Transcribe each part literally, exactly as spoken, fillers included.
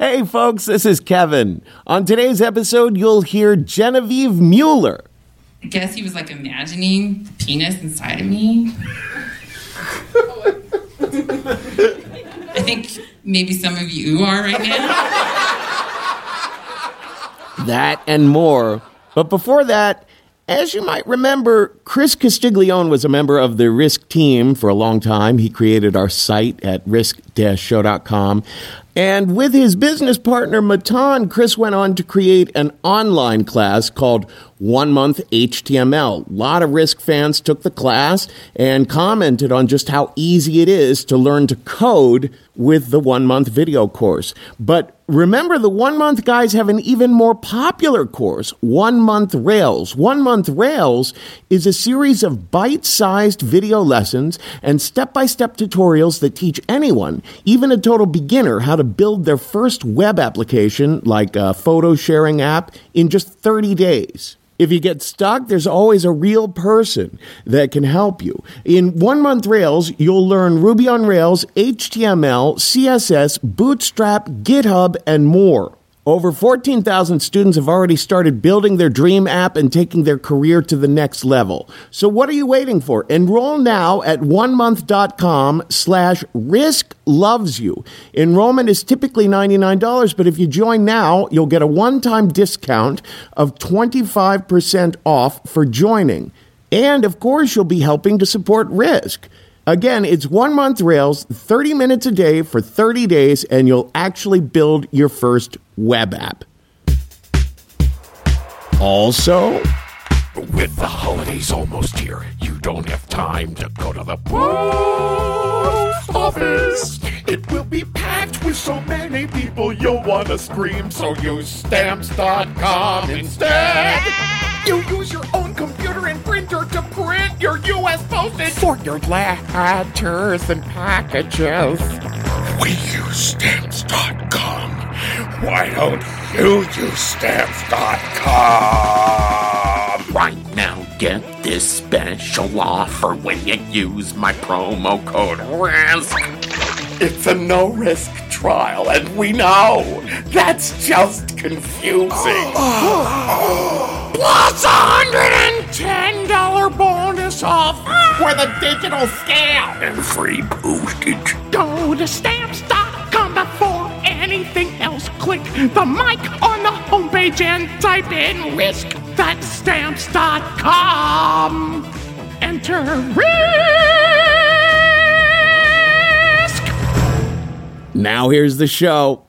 Hey folks, this is Kevin. On today's episode, you'll hear Genevieve Mueller. I guess he was like imagining the penis inside of me. I think maybe some of you are right now. That and more. But before that, as you might remember, Chris Castiglione was a member of the Risk team for a long time. He created our site at risk dash show dot com. And with his business partner, Matan, Chris went on to create an online class called One Month H T M L. A lot of Risk fans took the class and commented on just how easy it is to learn to code with the one-month video course. But remember, the one-month guys have an even more popular course, One Month Rails. One Month Rails is a series of bite-sized video lessons and step-by-step tutorials that teach anyone, even a total beginner, how to build their first web application, like a photo sharing app, in just thirty days. If you get stuck, there's always a real person that can help you. In One Month Rails, you'll learn Ruby on Rails, H T M L, C S S, Bootstrap, GitHub, and more. Over fourteen thousand students have already started building their dream app and taking their career to the next level. So what are you waiting for? Enroll now at one month dot com slash risk loves you. Enrollment is typically ninety-nine dollars, but if you join now, you'll get a one-time discount of twenty-five percent off for joining. And, of course, you'll be helping to support Risk. Again, it's One Month Rails, thirty minutes a day for thirty days, and you'll actually build your first web app. Also, with the holidays almost here, you don't have time to go to the post office. It will be packed with so many people you'll want to scream, so use stamps dot com instead. You use your own computer and printer to print your U S postage for your letters and packages. We use stamps dot com. Why don't you use stamps dot com? Right now, get this special offer when you use my promo code RISK. It's a no-risk trial, and we know that's just confusing. Plus a one hundred ten dollars bonus off for the digital scale and free postage. Go to stamps dot com before anything else. Click the mic on the homepage and type in RISK. That's stamps dot com. Enter RISK. now here's the show.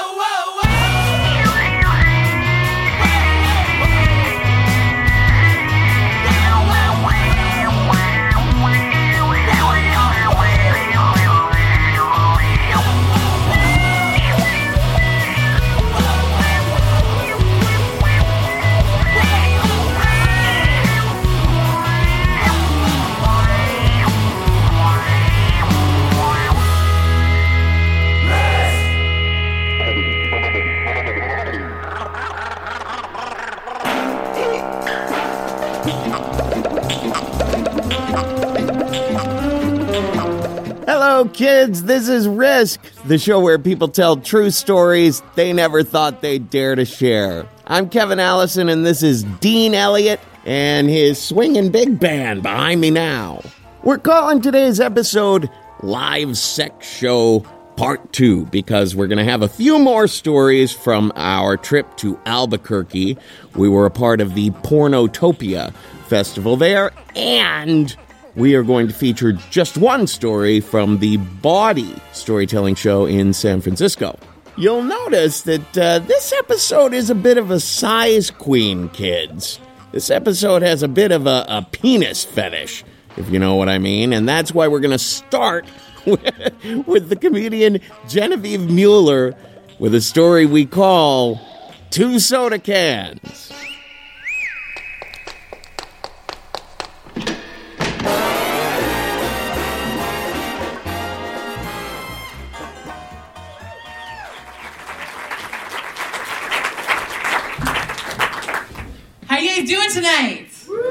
Hello, kids. This is Risk, the show where people tell true stories they never thought they'd dare to share. I'm Kevin Allison, and this is Dean Elliott and his swinging big band behind me now. We're calling today's episode Live Sex Show Part two because we're going to have a few more stories from our trip to Albuquerque. We were a part of the Pornotopia Festival there, and we are going to feature just one story from the Bawdy Storytelling Show in San Francisco. You'll notice that uh, this episode is a bit of a size queen, kids. This episode has a bit of a, a penis fetish, if you know what I mean, and that's why we're going to start with, with the comedian Genevieve Mueller with a story we call Two Soda Cans. How you guys doing tonight?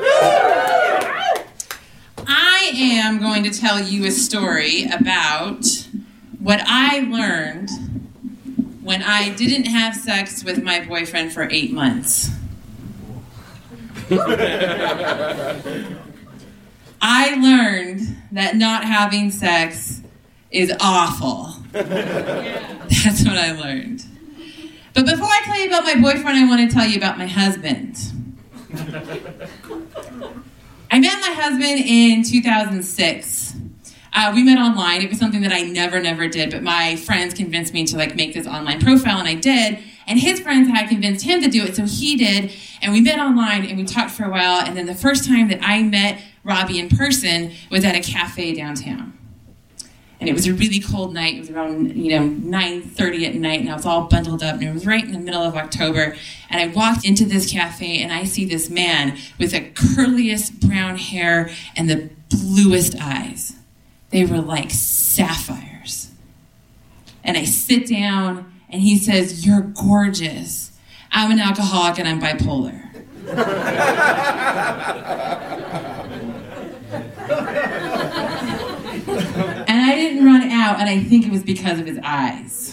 I am going to tell you a story about what I learned when I didn't have sex with my boyfriend for eight months. I learned that not having sex is awful. That's what I learned. But before I tell you about my boyfriend, I want to tell you about my husband. I met my husband in two thousand six. Uh, we met online. It was something that I never, never did, but my friends convinced me to like make this online profile, and I did. And his friends had convinced him to do it, so he did. And we met online, and we talked for a while. And then the first time that I met Robbie in person was at a cafe downtown. And it was a really cold night. It was around, you know, nine thirty at night, and I was all bundled up, and it was right in the middle of October. And I walked into this cafe, and I see this man with the curliest brown hair and the bluest eyes. They were like sapphires. And I sit down, and he says, "You're gorgeous. I'm an alcoholic, and I'm bipolar." And I didn't run out, and I think it was because of his eyes.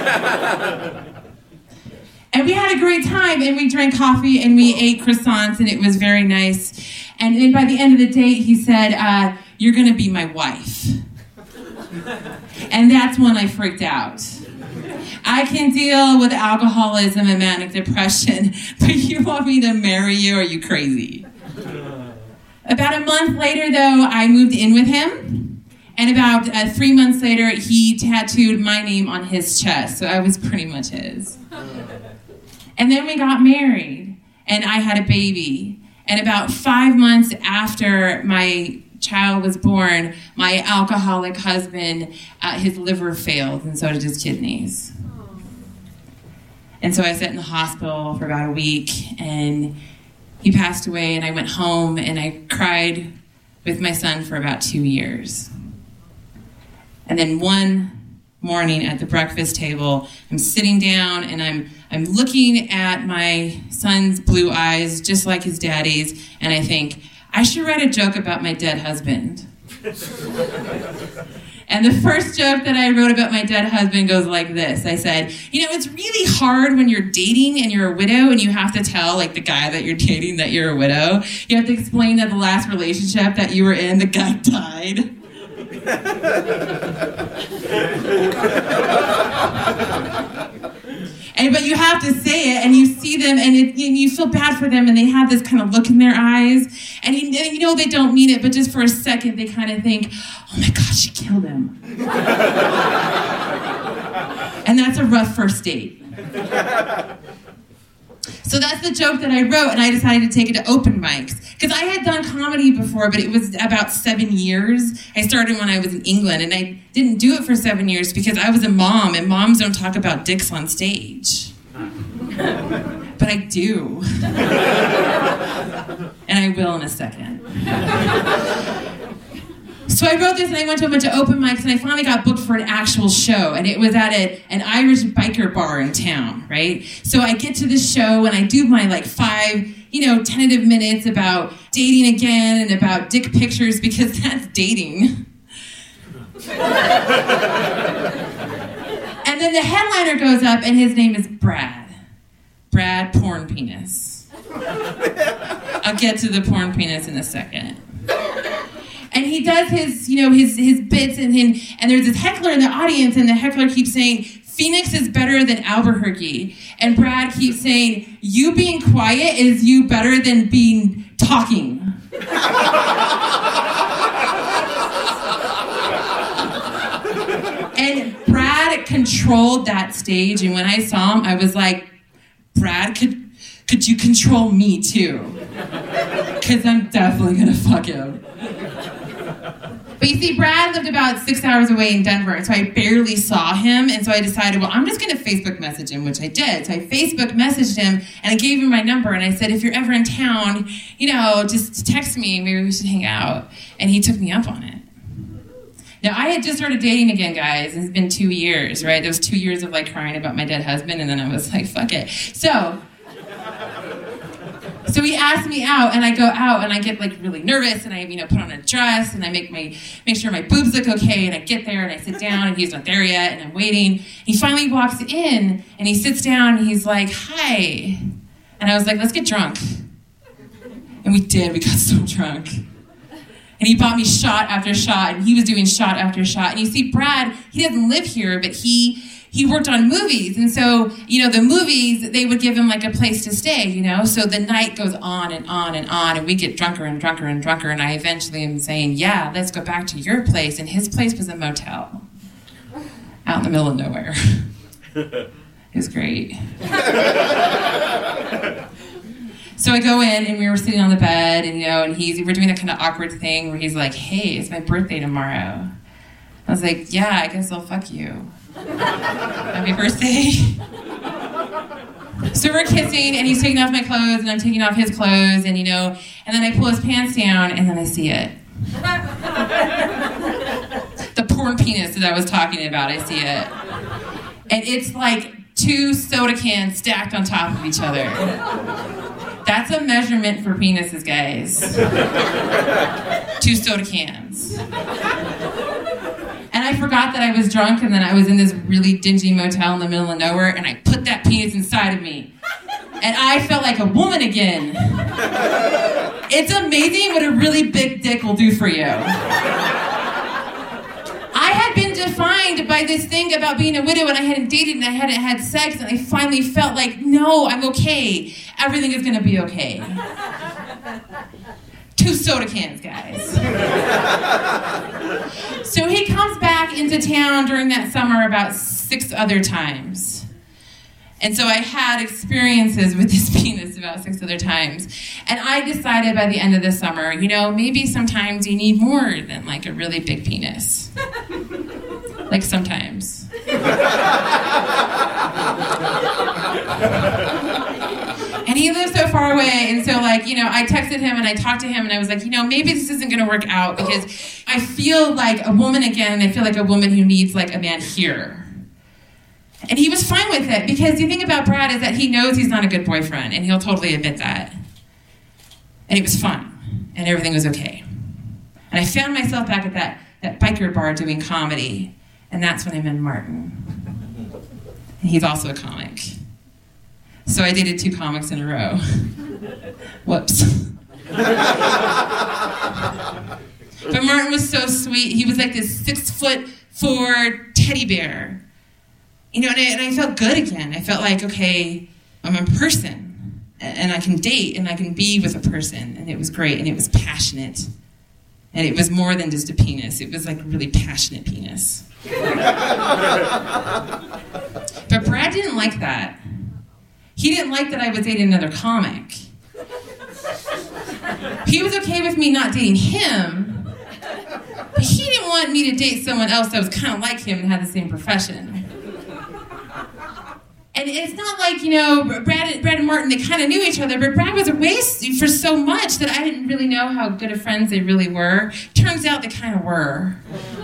And we had a great time, and we drank coffee, and we ate croissants, and it was very nice. And then by the end of the date, he said, uh, "You're going to be my wife." And that's when I freaked out. I can deal with alcoholism and manic depression, but you want me to marry you? Are you crazy? About a month later, though, I moved in with him. And about uh, three months later, he tattooed my name on his chest. So I was pretty much his. And then we got married, and I had a baby. And about five months after my child was born, my alcoholic husband, uh, his liver failed, and so did his kidneys. And so I sat in the hospital for about a week, and he passed away, and I went home, and I cried with my son for about two years. And then one morning at the breakfast table, I'm sitting down, and I'm I'm looking at my son's blue eyes, just like his daddy's, and I think, I should write a joke about my dead husband. And the first joke that I wrote about my dead husband goes like this. I said, you know, it's really hard when you're dating and you're a widow and you have to tell, like, the guy that you're dating that you're a widow. You have to explain that the last relationship that you were in, the guy died. And, but you have to say it, and you see them, and, it, and you feel bad for them, and they have this kind of look in their eyes, and you, you know they don't mean it, but just for a second, they kind of think, oh my God, she killed him. And that's a rough first date. So that's the joke that I wrote, and I decided to take it to open mics. Because I had done comedy before, but it was about seven years. I started when I was in England, and I didn't do it for seven years because I was a mom, and moms don't talk about dicks on stage. But I do. And I will in a second. So I wrote this, and I went to a bunch of open mics, and I finally got booked for an actual show, and it was at a, an Irish biker bar in town, right? So I get to this show, and I do my, like, five, you know, tentative minutes about dating again and about dick pictures, because that's dating. And then the headliner goes up, and his name is Brad. Brad Porn Penis. I'll get to the porn penis in a second. And he does his, you know, his his bits, and him, and there's this heckler in the audience, and the heckler keeps saying, Phoenix is better than Albuquerque. And Brad keeps saying, you being quiet is you better than being talking. And Brad controlled that stage, and when I saw him, I was like, Brad, could could you control me too? Because I'm definitely gonna fuck him. But you see, Brad lived about six hours away in Denver, and so I barely saw him, and so I decided, well, I'm just going to Facebook message him, which I did. So I Facebook messaged him, and I gave him my number, and I said, if you're ever in town, you know, just text me, maybe we should hang out. And he took me up on it. Now, I had just started dating again, guys, and it's been two years, right? There was two years of, like, crying about my dead husband, and then I was like, fuck it. So... So he asked me out, and I go out, and I get like really nervous, and I, you know, put on a dress, and I make my make sure my boobs look okay, and I get there, and I sit down, and he's not there yet, and I'm waiting. He finally walks in, and he sits down, and he's like, "Hi," and I was like, "Let's get drunk," and we did. We got so drunk, and he bought me shot after shot, and he was doing shot after shot. And you see, Brad, he doesn't live here, but he. He worked on movies, and so, you know, the movies, they would give him, like, a place to stay, you know? So the night goes on and on and on, and we get drunker and drunker and drunker, and I eventually am saying, yeah, let's go back to your place, and his place was a motel out in the middle of nowhere. It was great. So I go in, and we were sitting on the bed, and, you know, and he's, we're doing that kind of awkward thing where he's like, hey, it's my birthday tomorrow. I was like, yeah, I guess I'll fuck you. Happy birthday. So we're kissing, and he's taking off my clothes, and I'm taking off his clothes, and you know, and then I pull his pants down, and then I see it. The porn penis that I was talking about, I see it. And it's like two soda cans stacked on top of each other. That's a measurement for penises, guys. Two soda cans. And I forgot that I was drunk, and then I was in this really dingy motel in the middle of nowhere, and I put that penis inside of me. And I felt like a woman again. It's amazing what a really big dick will do for you. I had been defined by this thing about being a widow, and I hadn't dated, and I hadn't had sex, and I finally felt like, no, I'm okay. Everything is gonna be okay. Two soda cans, guys. So he comes back into town during that summer about six other times. And so I had experiences with this penis about six other times. And I decided by the end of the summer, you know, maybe sometimes you need more than like a really big penis. Like sometimes. And he lives so far away, and so, like, you know, I texted him and I talked to him, and I was like, you know, maybe this isn't going to work out because I feel like a woman again, and I feel like a woman who needs, like, a man here. And he was fine with it because the thing about Brad is that he knows he's not a good boyfriend, and he'll totally admit that. And it was fun, and everything was okay. And I found myself back at that, that biker bar doing comedy, and that's when I met Martin. And he's also a comic. So I dated two comics in a row. Whoops. But Martin was so sweet. He was like this six foot four teddy bear. You know, and I, and I felt good again. I felt like, okay, I'm a person, and I can date, and I can be with a person, and it was great, and it was passionate. And it was more than just a penis. It was like a really passionate penis. But Brad didn't like that. He didn't like that I was dating another comic. He was okay with me not dating him, but he didn't want me to date someone else that was kind of like him and had the same profession. And it's not like, you know, Brad, Brad and Martin, they kind of knew each other, but Brad was away for so much that I didn't really know how good of friends they really were. Turns out they kind of were.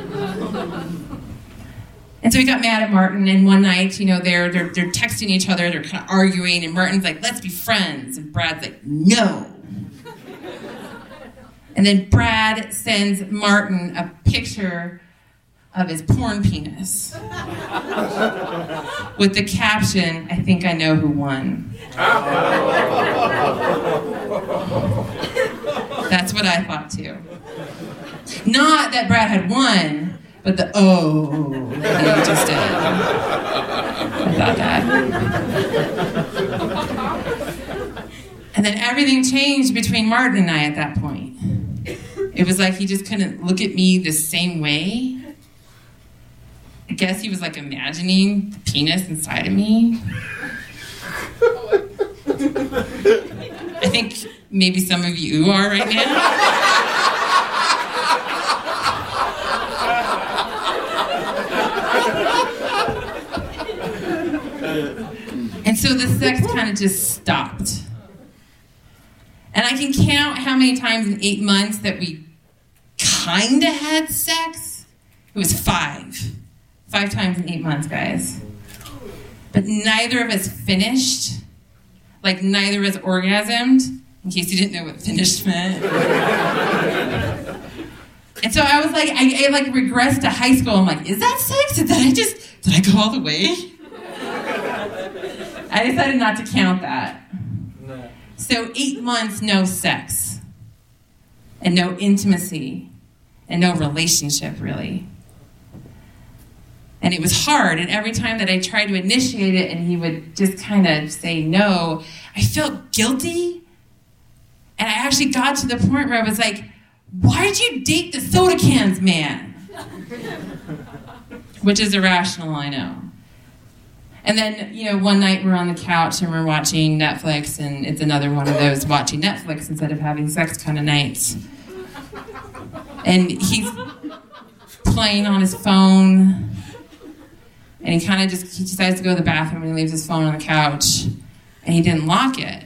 And so he got mad at Martin, and one night, you know, they're, they're, they're texting each other, they're kind of arguing, and Martin's like, let's be friends. And Brad's like, no. And then Brad sends Martin a picture of his porn penis with the caption, I think I know who won. That's what I thought too. Not that Brad had won, but the oh that he just did. I thought that. And then everything changed between Martin and I at that point. It was like he just couldn't look at me the same way. I guess he was like imagining the penis inside of me. I think maybe some of you are right now. And so the sex kind of just stopped. And I can count how many times in eight months that we kind of had sex. It was five. Five times in eight months, guys. But neither of us finished. Like, neither of us orgasmed. in case you didn't know what finished meant. And so I was like, I, I like regressed to high school. I'm like, is that sex? Did I just, did I go all the way? I decided not to count that. No. So eight months, no sex. And no intimacy. And no relationship, really. And it was hard, and every time that I tried to initiate it and he would just kind of say no, I felt guilty. And I actually got to the point where I was like, why did you date the soda cans man? Which is irrational, I know. And then, you know, one night we're on the couch and we're watching Netflix, and it's another one of those watching Netflix instead of having sex kind of nights. And he's playing on his phone. And he kind of just, he decides to go to the bathroom and he leaves his phone on the couch. And he didn't lock it.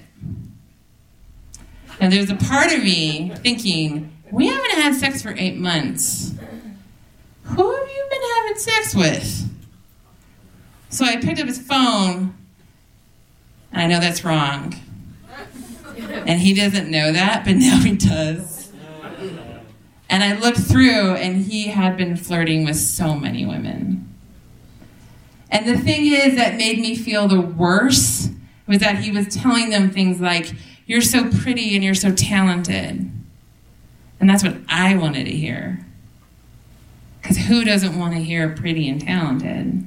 And there's a part of me thinking, we haven't had sex for eight months. Who have you been having sex with? So I picked up his phone. And I know that's wrong. And he doesn't know that, but now he does. And I looked through and he had been flirting with so many women. And the thing is that made me feel the worst was that he was telling them things like, you're so pretty and you're so talented. And that's what I wanted to hear. Because who doesn't want to hear pretty and talented?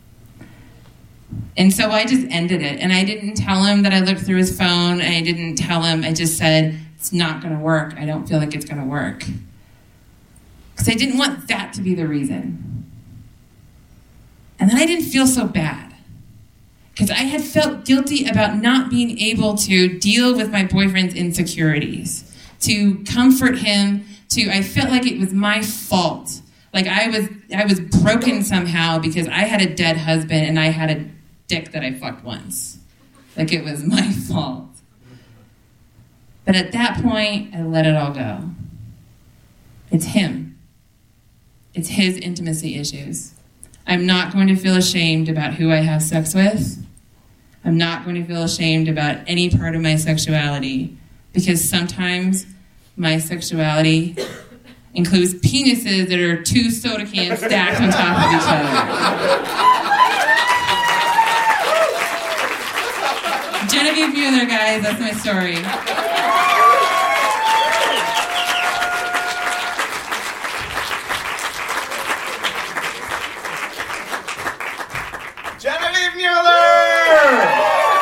And so I just ended it. And I didn't tell him that I looked through his phone. And I didn't tell him, I just said, it's not going to work. I don't feel like it's going to work. Because I didn't want that to be the reason. And then I didn't feel so bad. Because I had felt guilty about not being able to deal with my boyfriend's insecurities. To comfort him, to, I felt like it was my fault. Like I was I was broken somehow because I had a dead husband and I had a dick that I fucked once. Like it was my fault. But at that point, I let it all go. It's him. It's his intimacy issues. I'm not going to feel ashamed about who I have sex with. I'm not going to feel ashamed about any part of my sexuality because sometimes my sexuality includes penises that are two soda cans stacked on top of each other. Genevieve Mueller, guys, that's my story. Genevieve Mueller!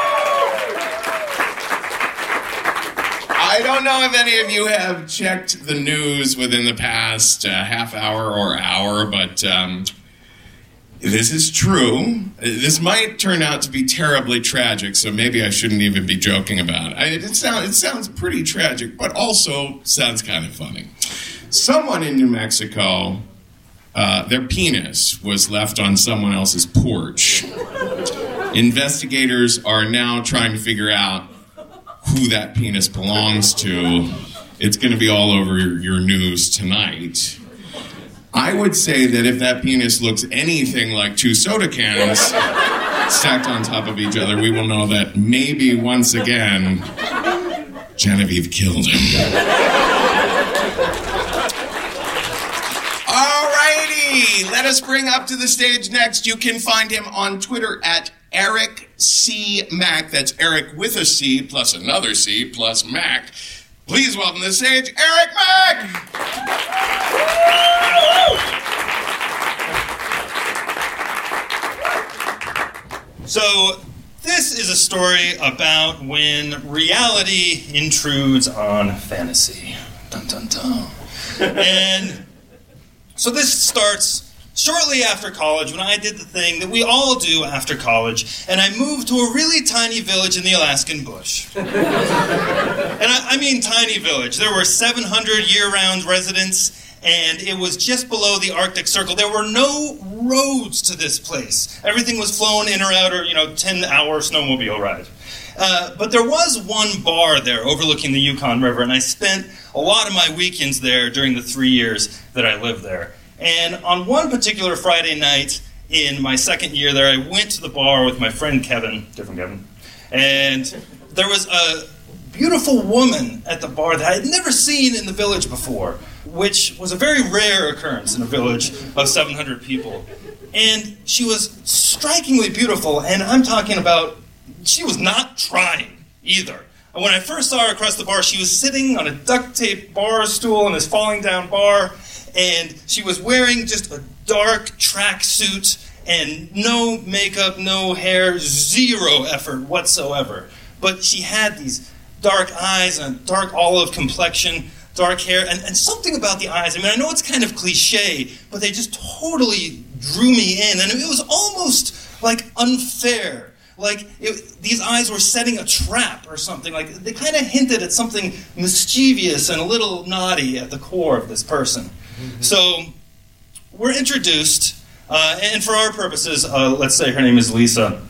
I don't know if any of you have checked the news within the past uh, half hour or hour, but um, this is true. This might turn out to be terribly tragic, so maybe I shouldn't even be joking about it. I, it, sound, it sounds pretty tragic, but also sounds kind of funny. Someone in New Mexico, uh, their penis was left on someone else's porch. Investigators are now trying to figure out who that penis belongs to. It's going to be all over your news tonight. I would say that if that penis looks anything like two soda cans stacked on top of each other, we will know that maybe once again, Genevieve killed him. Alrighty, let us bring up to the stage next. You can find him on Twitter at Eric C. Mack. That's Eric with a C plus another C plus Mack. Please welcome to the stage, Eric Mack! So, this is a story about when reality intrudes on fantasy. Dun dun dun. And so this starts shortly after college, when I did the thing that we all do after college, and I moved to a really tiny village in the Alaskan bush. And I, I mean tiny village. There were seven hundred year-round residents, and it was just below the Arctic Circle. There were no roads to this place. Everything was flown in or out, or, you know, ten-hour snowmobile ride. Uh, but there was one bar there overlooking the Yukon River, and I spent a lot of my weekends there during the three years that I lived there. And on one particular Friday night in my second year there, I went to the bar with my friend Kevin, different Kevin, and there was a beautiful woman at the bar that I had never seen in the village before, which was a very rare occurrence in a village of seven hundred people. And she was strikingly beautiful, and I'm talking about, she was not trying either. And when I first saw her across the bar, she was sitting on a duct-tape bar stool in this falling-down bar, and she was wearing just a dark tracksuit and no makeup, no hair, zero effort whatsoever. But she had these dark eyes and a dark olive complexion, dark hair, and, and something about the eyes. I mean, I know it's kind of cliche, but they just totally drew me in, and it was almost like unfair. Like it, these eyes were setting a trap or something. Like they kind of hinted at something mischievous and a little naughty at the core of this person. Mm-hmm. So we're introduced, uh, and for our purposes, uh, let's say her name is Lisa,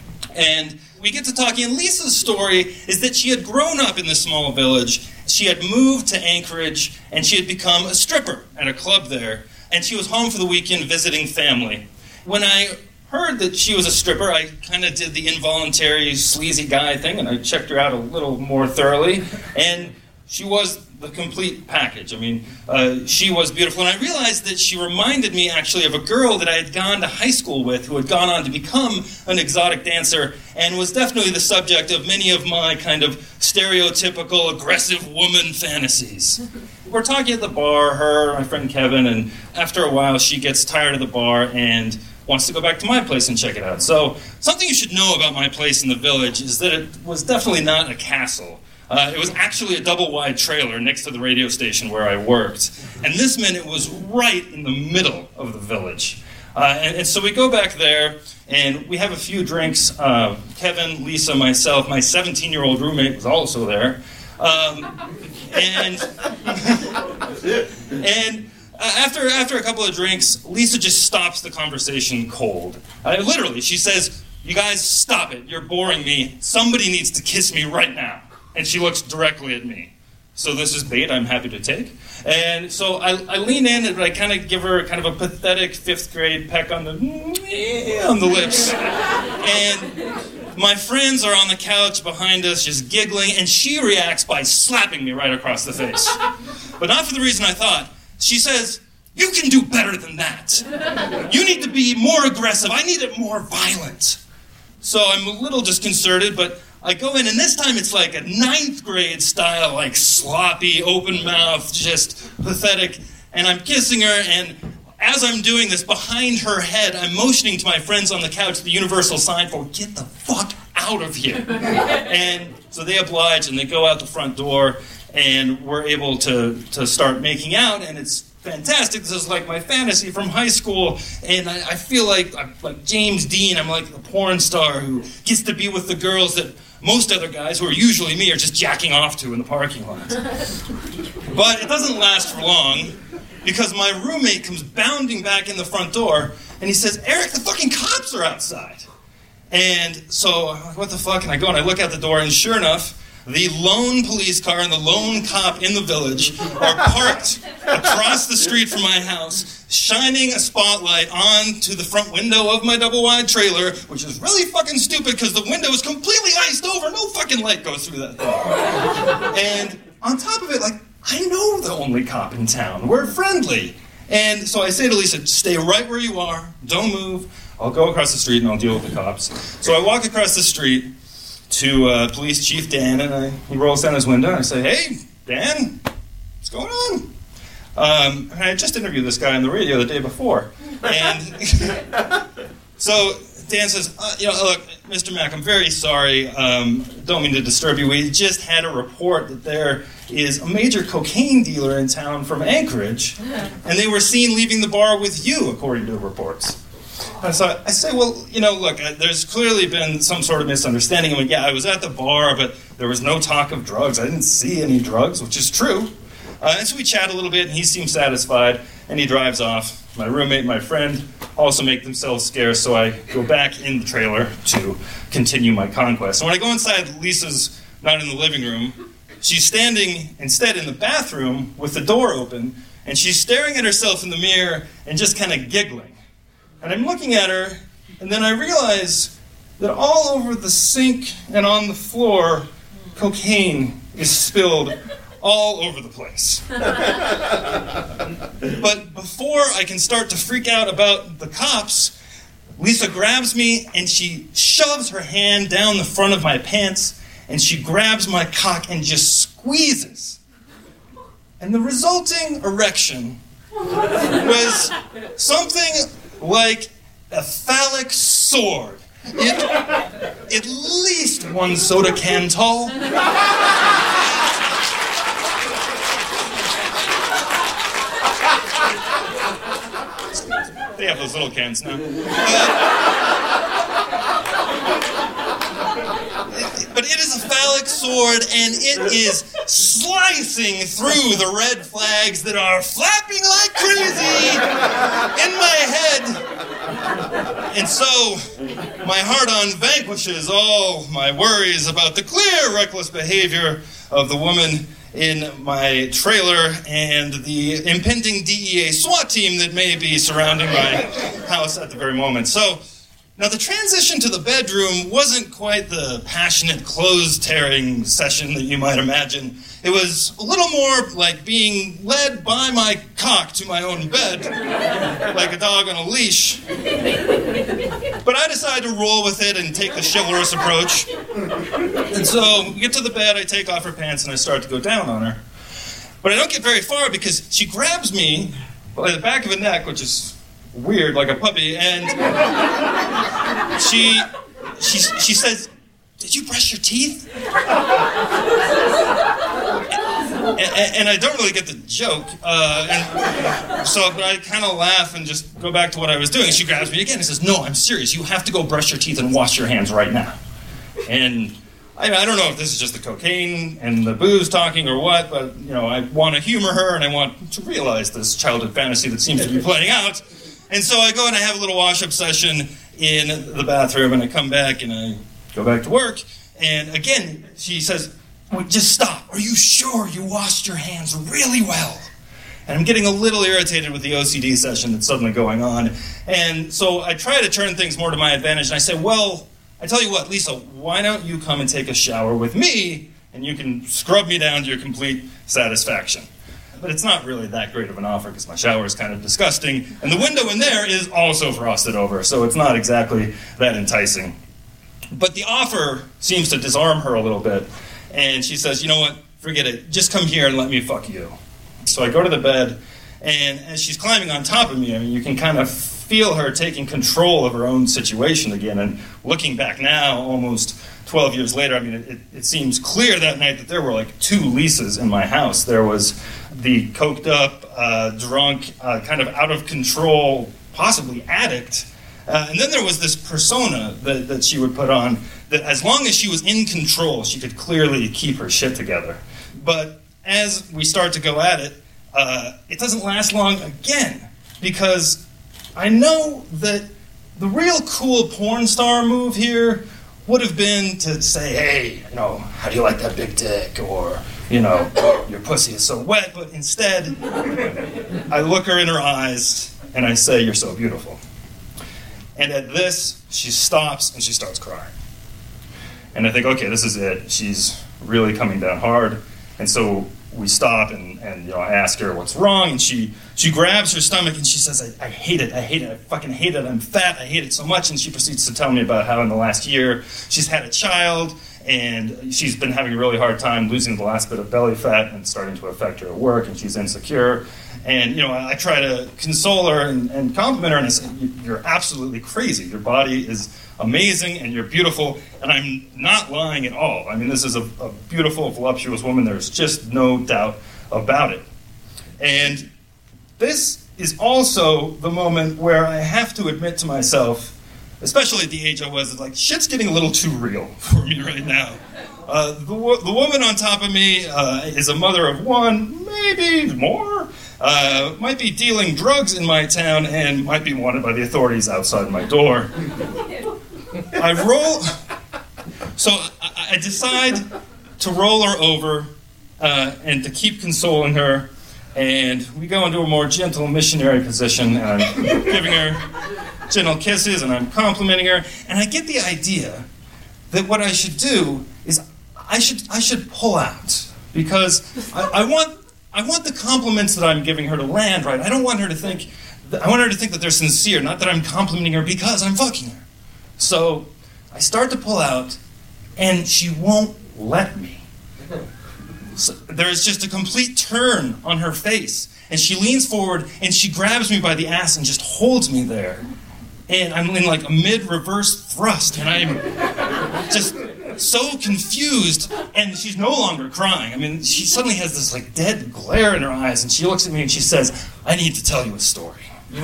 and we get to talking. And Lisa's story is that she had grown up in this small village. She had moved to Anchorage, and she had become a stripper at a club there. And she was home for the weekend visiting family. When I heard that she was a stripper, I kind of did the involuntary sleazy guy thing, and I checked her out a little more thoroughly. And she was the complete package. I mean, uh, she was beautiful. And I realized that she reminded me actually of a girl that I had gone to high school with who had gone on to become an exotic dancer and was definitely the subject of many of my kind of stereotypical aggressive woman fantasies. We're talking at the bar, her, my friend Kevin, and after a while she gets tired of the bar and wants to go back to my place and check it out. So something you should know about my place in the village is that it was definitely not a castle. Uh, it was actually a double-wide trailer next to the radio station where I worked. And this meant it was right in the middle of the village. Uh, and, and so we go back there, and we have a few drinks. Uh, Kevin, Lisa, myself, my seventeen-year-old roommate was also there. Um, and and uh, after, after a couple of drinks, Lisa just stops the conversation cold. Uh, literally, she says, "You guys, stop it. You're boring me. Somebody needs to kiss me right now." And she looks directly at me. So this is bait I'm happy to take. And so I, I lean in and I kind of give her kind of a pathetic fifth grade peck on the on the lips. And my friends are on the couch behind us just giggling, and she reacts by slapping me right across the face. But not for the reason I thought. She says, "You can do better than that. You need to be more aggressive. I need it more violent." So I'm a little disconcerted, but I go in, and this time it's like a ninth grade style, like sloppy, open mouth, just pathetic. And I'm kissing her, and as I'm doing this, behind her head, I'm motioning to my friends on the couch the universal sign for, "Get the fuck out of here." And so they oblige, and they go out the front door, and we're able to, to start making out, and it's fantastic. This is like my fantasy from high school, and I, I feel like I'm like James Dean. I'm like a porn star who gets to be with the girls that most other guys, who are usually me, are just jacking off to in the parking lot. But it doesn't last for long, because my roommate comes bounding back in the front door, and he says, "Eric, the fucking cops are outside." And so I'm like, what the fuck? And I go and I look out the door, and sure enough, the lone police car and the lone cop in the village are parked across the street from my house, shining a spotlight onto the front window of my double-wide trailer, which is really fucking stupid because the window is completely iced over. No fucking light goes through that thing. And on top of it, like, I know the only cop in town. We're friendly. And so I say to Lisa, "Stay right where you are. Don't move. I'll go across the street and I'll deal with the cops." So I walk across the street to uh, Police Chief Dan, and I, he rolls down his window, and I say, "Hey, Dan, what's going on?" Um, and I had just interviewed this guy on the radio the day before. And so Dan says, uh, you know, "Look, Mister Mack, I'm very sorry. Um, don't mean to disturb you. We just had a report that there is a major cocaine dealer in town from Anchorage, and they were seen leaving the bar with you, according to reports." And so I say, "Well, you know, look, there's clearly been some sort of misunderstanding. I mean, yeah, I was at the bar, but there was no talk of drugs. I didn't see any drugs," which is true. Uh, and so we chat a little bit, and he seems satisfied, and he drives off. My roommate and my friend also make themselves scarce, so I go back in the trailer to continue my conquest. So when I go inside, Lisa's not in the living room. She's standing instead in the bathroom with the door open, and she's staring at herself in the mirror and just kind of giggling. And I'm looking at her, and then I realize that all over the sink and on the floor cocaine is spilled all over the place. But before I can start to freak out about the cops, Lisa grabs me and she shoves her hand down the front of my pants and she grabs my cock and just squeezes. And the resulting erection was something like a phallic sword. It, at least one soda can tall. They have those little cans now. Uh, but it is a phallic sword, and it is slicing through the red flags that are flapping like crazy in my head. And so, my heart-on vanquishes all my worries about the clear, reckless behavior of the woman in my trailer and the impending D E A SWAT team that may be surrounding my house at the very moment. So, now the transition to the bedroom wasn't quite the passionate clothes-tearing session that you might imagine. It was a little more like being led by my cock to my own bed, like a dog on a leash. But I decided to roll with it and take the chivalrous approach. And so we get to the bed, I take off her pants, and I start to go down on her. But I don't get very far because she grabs me by the back of the neck, which is weird, like a puppy, and she she she says, "Did you brush your teeth?" And, and, and I don't really get the joke, uh, and so but I kind of laugh and just go back to what I was doing. She grabs me again and says, "No, I'm serious. You have to go brush your teeth and wash your hands right now." And I, I don't know if this is just the cocaine and the booze talking or what, but you know, I want to humor her and I want to realize this childhood fantasy that seems to be playing out. And so I go and I have a little wash-up session in the bathroom, and I come back and I go back to work. And again, she says, "Wait, just stop. Are you sure you washed your hands really well?" And I'm getting a little irritated with the O C D session that's suddenly going on. And so I try to turn things more to my advantage, and I say, "Well, I tell you what, Lisa, why don't you come and take a shower with me, and you can scrub me down to your complete satisfaction." But it's not really that great of an offer because my shower is kind of disgusting, and the window in there is also frosted over, so it's not exactly that enticing. But the offer seems to disarm her a little bit, and she says, "You know what, forget it, just come here and let me fuck you." So I go to the bed, and as she's climbing on top of me, I mean, you can kind of feel her taking control of her own situation again, and looking back now, almost twelve years later, I mean, it, it seems clear that night that there were like two Lisas in my house. There was the coked up, uh, drunk, uh, kind of out of control, possibly addict. Uh, and then there was this persona that, that she would put on that as long as she was in control, she could clearly keep her shit together. But as we start to go at it, uh, it doesn't last long again, because I know that the real cool porn star move here would have been to say, "Hey, you know, how do you like that big dick?" Or, you know, "Your pussy is so wet." But instead, I look her in her eyes and I say, "You're so beautiful." And at this, she stops and she starts crying. And I think, okay, this is it. She's really coming down hard. And so we stop and, and you know, I ask her what's wrong, and she she grabs her stomach and she says, I, I hate it, I hate it, I fucking hate it, I'm fat, I hate it so much. And she proceeds to tell me about how in the last year she's had a child, and she's been having a really hard time losing the last bit of belly fat, and starting to affect her at work, and she's insecure. And, you know, I try to console her and, and compliment her, and I say, "You're absolutely crazy. Your body is amazing, and you're beautiful." And I'm not lying at all. I mean, this is a, a beautiful, voluptuous woman. There's just no doubt about it. And this is also the moment where I have to admit to myself, especially at the age I was, it's like, shit's getting a little too real for me right now. Uh, the, the woman on top of me uh, is a mother of one, maybe more. Uh, might be dealing drugs in my town, and might be wanted by the authorities outside my door. I roll... So I, I decide to roll her over uh, and to keep consoling her, and we go into a more gentle missionary position, and I'm giving her gentle kisses, and I'm complimenting her, and I get the idea that what I should do is I should I should pull out because I, I want I want the compliments that I'm giving her to land right. I don't want her to think that, I want her to think that they're sincere, not that I'm complimenting her because I'm fucking her. So I start to pull out, and she won't let me. So there is just a complete turn on her face, and she leans forward and she grabs me by the ass and just holds me there. And I'm in like a mid-reverse thrust, and I'm just so confused, and she's no longer crying. I mean, she suddenly has this like dead glare in her eyes, and she looks at me and she says, I need to tell you a story.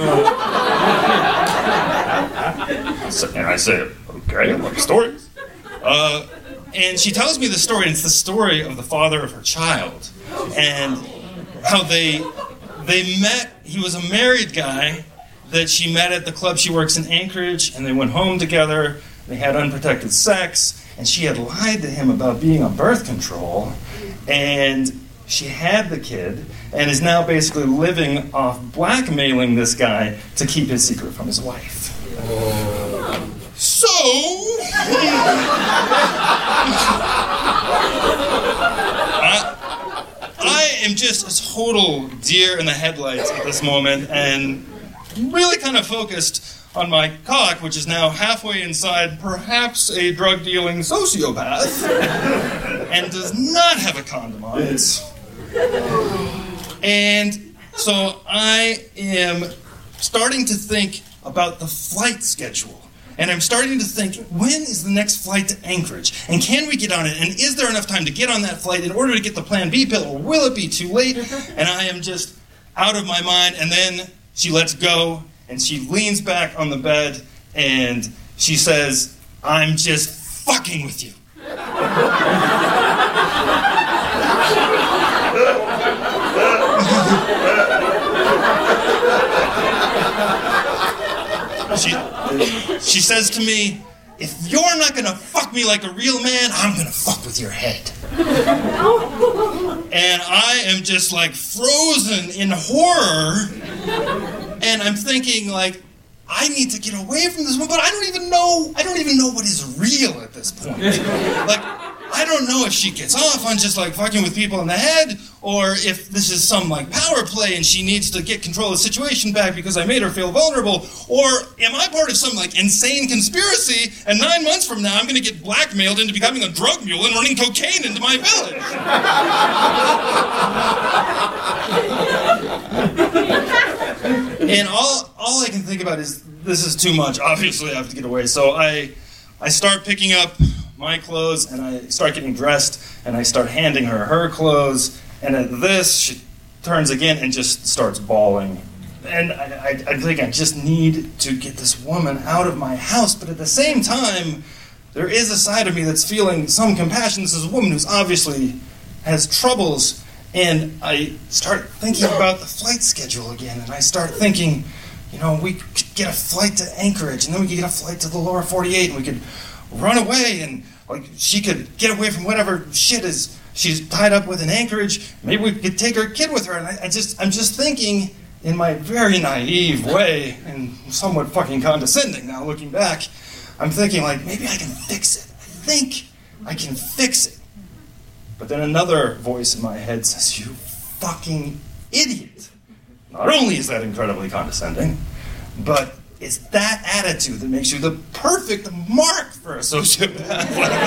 So, and I say, okay, what story? Uh, and she tells me the story, and it's the story of the father of her child, and how they they met. He was a married guy that she met at the club she works in Anchorage, and they went home together. They had unprotected sex, and she had lied to him about being on birth control, and she had the kid, and is now basically living off blackmailing this guy to keep his secret from his wife. Oh. So, I, I am just a total deer in the headlights at this moment, and really kind of focused on my cock, which is now halfway inside perhaps a drug-dealing sociopath, and does not have a condom on it. And so I am starting to think about the flight schedule. And I'm starting to think, when is the next flight to Anchorage? And can we get on it? And is there enough time to get on that flight in order to get the Plan B pill? Or will it be too late? And I am just out of my mind. And then she lets go, and she leans back on the bed, and she says, I'm just fucking with you. She, she says to me, if you're not gonna fuck me like a real man, I'm gonna fuck with your head. And I am just like frozen in horror, and I'm thinking like, I need to get away from this one, but I don't even know, I don't even know what is real at this point. Like, I don't know if she gets off on just like fucking with people in the head, or if this is some like power play and she needs to get control of the situation back because I made her feel vulnerable, or am I part of some like insane conspiracy and nine months from now I'm gonna get blackmailed into becoming a drug mule and running cocaine into my village? And all all I can think about is this is too much. Obviously I have to get away. So I I start picking up my clothes, and I start getting dressed, and I start handing her her clothes, and at this, she turns again and just starts bawling. And I, I, I think I just need to get this woman out of my house, but at the same time, there is a side of me that's feeling some compassion. This is a woman who's obviously has troubles, and I start thinking about the flight schedule again, and I start thinking, you know, we could get a flight to Anchorage, and then we could get a flight to the lower forty-eight, and we could run away, and like she could get away from whatever shit is she's tied up with in Anchorage. Maybe we could take her kid with her. And I, I just, I'm just thinking in my very naive way, and somewhat fucking condescending now looking back, I'm thinking like, maybe I can fix it. I think I can fix it. But then another voice in my head says, you fucking idiot. Not only is that incredibly condescending, but it's that attitude that makes you the perfect mark for a sociopath like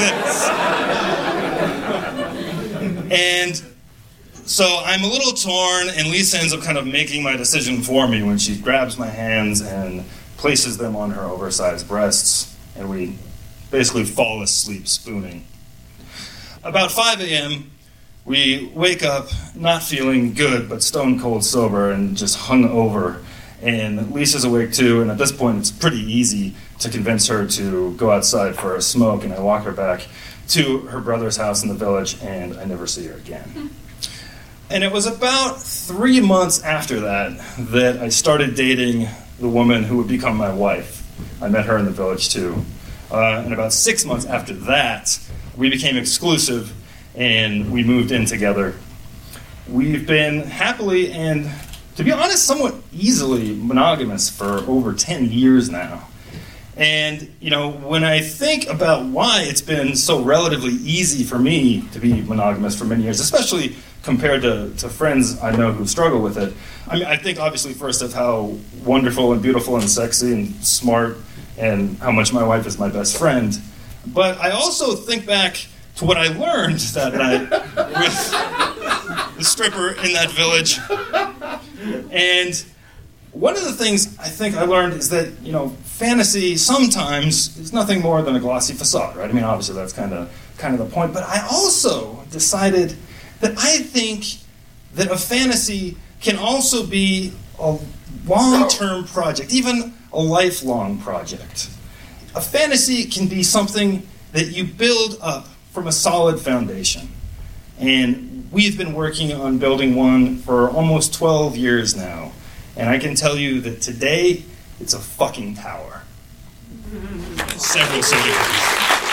this. And so I'm a little torn, and Lisa ends up kind of making my decision for me when she grabs my hands and places them on her oversized breasts, and we basically fall asleep spooning. About five a.m., we wake up not feeling good, but stone cold sober and just hung over. And Lisa's awake too, and at this point it's pretty easy to convince her to go outside for a smoke, and I walk her back to her brother's house in the village, and I never see her again. And it was about three months after that that I started dating the woman who would become my wife. I met her in the village too. Uh, and about six months after that, we became exclusive, and we moved in together. We've been happily and, to be honest, somewhat easily monogamous for over ten years now. And, you know, when I think about why it's been so relatively easy for me to be monogamous for many years, especially compared to, to friends I know who struggle with it, I mean, I think obviously first of how wonderful and beautiful and sexy and smart and how much my wife is my best friend. But I also think back to what I learned that night with the stripper in that village. And one of the things I think I learned is that, you know, fantasy sometimes is nothing more than a glossy facade, right? I mean, obviously that's kind of kind of the point. But I also decided that I think that a fantasy can also be a long-term project, even a lifelong project. A fantasy can be something that you build up from a solid foundation. And we've been working on building one for almost twelve years now. And I can tell you that today, it's a fucking tower. Several centimeters.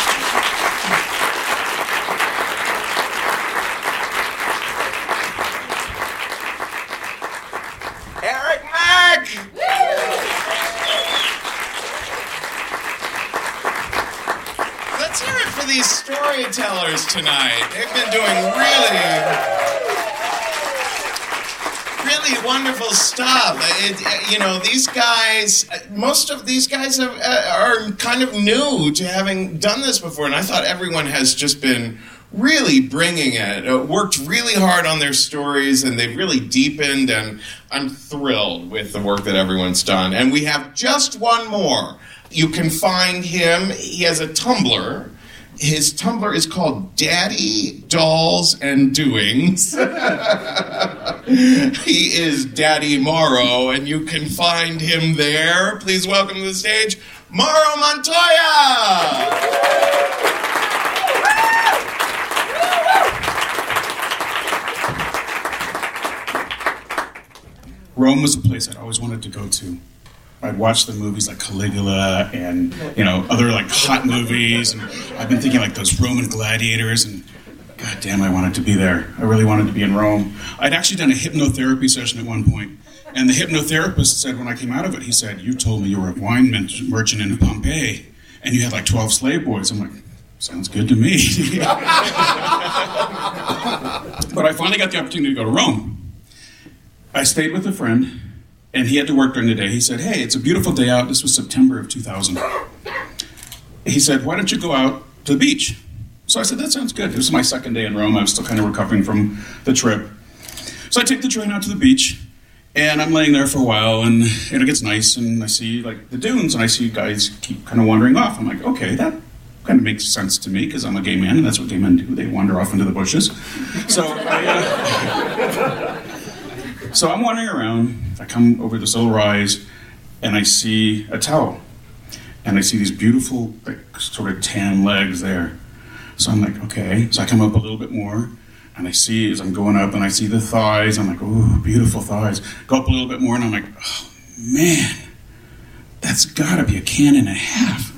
Eric Mack! Let's hear it for these storytellers tonight. They've been doing really... really wonderful stuff. It, you know, these guys, most of these guys have, uh, are kind of new to having done this before, and I thought everyone has just been really bringing it, uh, worked really hard on their stories, and they've really deepened, and I'm thrilled with the work that everyone's done. And we have just one more. You can find him. He has a Tumblr. His Tumblr is called Daddy, Dolls, and Doings. He is Daddy Morrow, and you can find him there. Please welcome to the stage, Mauro Montoya! Rome was a place I'd always wanted to go to. I'd watched the movies like Caligula and, you know, other like hot movies, and I've been thinking like those Roman gladiators, and god damn, I wanted to be there. I really wanted to be in Rome. I'd actually done a hypnotherapy session at one point, and the hypnotherapist said when I came out of it, he said, "You told me you were a wine merchant in Pompeii, and you had like twelve slave boys." I'm like, sounds good to me. But I finally got the opportunity to go to Rome. I stayed with a friend, and he had to work during the day. He said, "Hey, it's a beautiful day out." This was September of two thousand. He said, "Why don't you go out to the beach?" So I said, "That sounds good." It was my second day in Rome. I was still kind of recovering from the trip. So I take the train out to the beach, and I'm laying there for a while, and it gets nice, and I see like the dunes, and I see guys keep kind of wandering off. I'm like, okay, that kind of makes sense to me, because I'm a gay man, and that's what gay men do. They wander off into the bushes. So I... Uh, So I'm wandering around, I come over this little rise, and I see a towel. And I see these beautiful, like, sort of tan legs there. So I'm like, okay. So I come up a little bit more, and I see, as I'm going up, and I see the thighs. I'm like, ooh, beautiful thighs. Go up a little bit more, and I'm like, oh, man, that's gotta be a can and a half.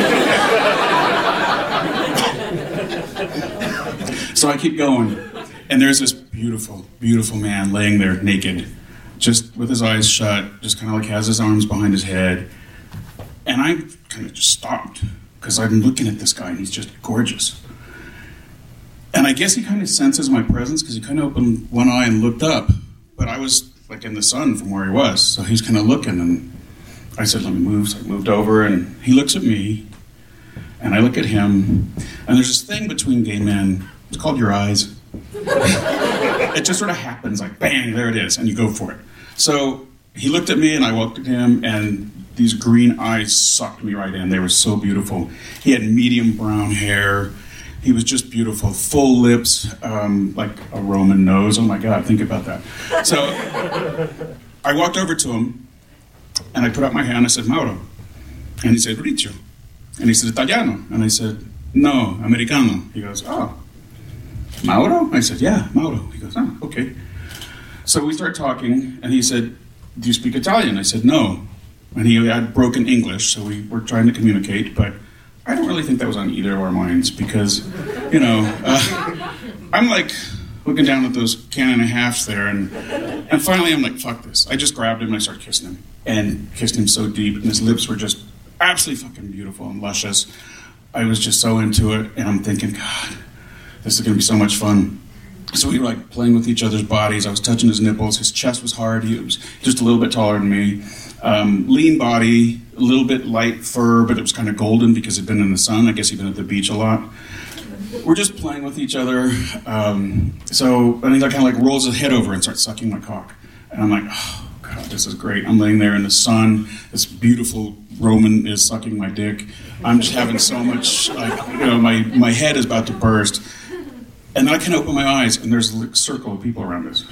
So I keep going. And there's this beautiful, beautiful man laying there naked, just with his eyes shut, just kind of like has his arms behind his head. And I kind of just stopped, because I'm looking at this guy, and he's just gorgeous. And I guess he kind of senses my presence, because he kind of opened one eye and looked up. But I was like in the sun from where he was, so he was kind of looking, and I said, "Let me move." So I moved over, and he looks at me, and I look at him, and there's this thing between gay men, it's called your eyes. It just sort of happens, like bang, there it is, and you go for it. So he looked at me, and I looked at him, and these green eyes sucked me right in. They were so beautiful. He had medium brown hair. He was just beautiful, full lips, um, like a Roman nose. Oh my God, think about that. So I walked over to him, and I put out my hand. I said, "Mauro," and he said, "Riccio," and he said, "Italiano," and I said, "No, Americano." He goes, "Oh. Mauro?" I said, "Yeah, Mauro." He goes, "Oh, okay." So we start talking, and he said, "Do you speak Italian?" I said, "No." And he had broken English, so we were trying to communicate, but I don't really think that was on either of our minds, because, you know, uh, I'm like looking down at those can and a halves there, and, and finally I'm like, fuck this. I just grabbed him, and I started kissing him, and kissed him so deep, and his lips were just absolutely fucking beautiful and luscious. I was just so into it, and I'm thinking, God, this is going to be so much fun. So we were like playing with each other's bodies. I was touching his nipples. His chest was hard. He was just a little bit taller than me. Um, lean body, a little bit light fur, but it was kind of golden because he'd been in the sun. I guess he'd been at the beach a lot. We're just playing with each other. Um, so, and he like, kind of like rolls his head over and starts sucking my cock. And I'm like, oh, God, this is great. I'm laying there in the sun. This beautiful Roman is sucking my dick. I'm just having so much, like, you know, my, my head is about to burst. And then I can open my eyes, and there's a circle of people around us.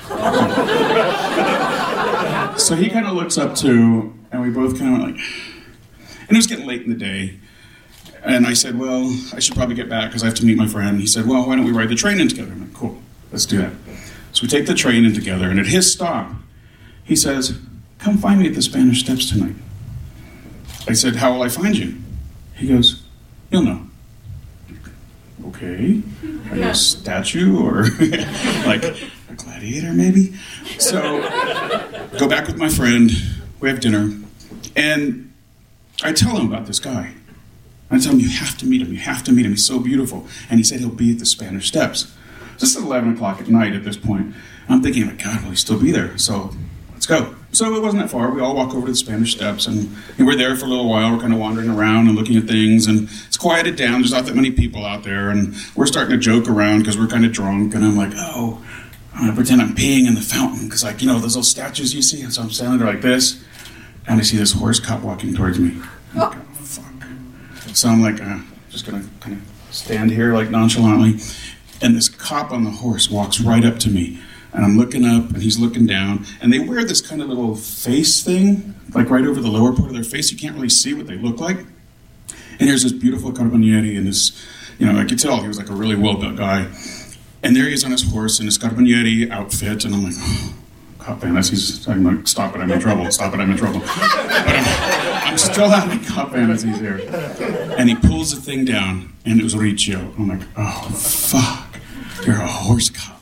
So he kind of looks up too, and we both kind of like, and it was getting late in the day. And I said, well, I should probably get back because I have to meet my friend. He said, well, why don't we ride the train in together? I'm like, cool, let's do that. So we take the train in together, and at his stop, he says, come find me at the Spanish Steps tonight. I said, how will I find you? He goes, you'll know. Okay, are you a statue or like a gladiator maybe? So go back with my friend, we have dinner, and I tell him about this guy. I tell him, you have to meet him, you have to meet him, he's so beautiful. And he said he'll be at the Spanish Steps. This is eleven o'clock at night at this point. I'm thinking, like, God, will he still be there? So let's go. So it wasn't that far. We all walk over to the Spanish Steps, and, and we're there for a little while. We're kind of wandering around and looking at things, and it's quieted down. There's not that many people out there, and we're starting to joke around because we're kind of drunk, and I'm like, oh, I'm going to pretend I'm peeing in the fountain because, like, you know, those little statues you see, and so I'm standing there like this, and I see this horse cop walking towards me. I'm like, oh, fuck. So I'm like, uh, just going to kind of stand here, like, nonchalantly, and this cop on the horse walks right up to me. And I'm looking up, and he's looking down, and they wear this kind of little face thing, like right over the lower part of their face. You can't really see what they look like. And here's this beautiful Carabinieri, and this, you know, I could tell he was like a really well-built guy. And there he is on his horse in his Carabinieri outfit, and I'm like, oh, cop fantasies. I'm like, stop it, I'm in trouble. Stop it, I'm in trouble. But I'm, I'm still having cop fantasies here. And he pulls the thing down, and it was Riccio. I'm like, oh, fuck. You're a horse cop.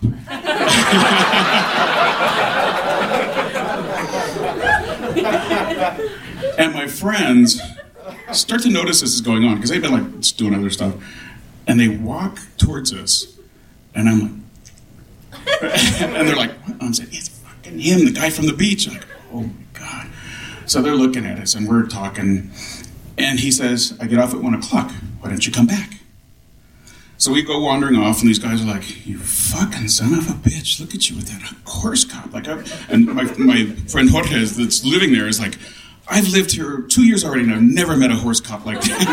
And my friends start to notice this is going on because they've been like just doing other stuff, and they walk towards us, and I'm like, and they're like, what? I'm saying, it's fucking him, the guy from the beach. I'm like, oh my God. So they're looking at us, and we're talking, and he says, I get off at one o'clock. Why don't you come back? So we go wandering off, and these guys are like, you fucking son of a bitch, look at you with that horse cop. Like, I, and my, my friend Jorge that's living there is like, I've lived here two years already, and I've never met a horse cop like that.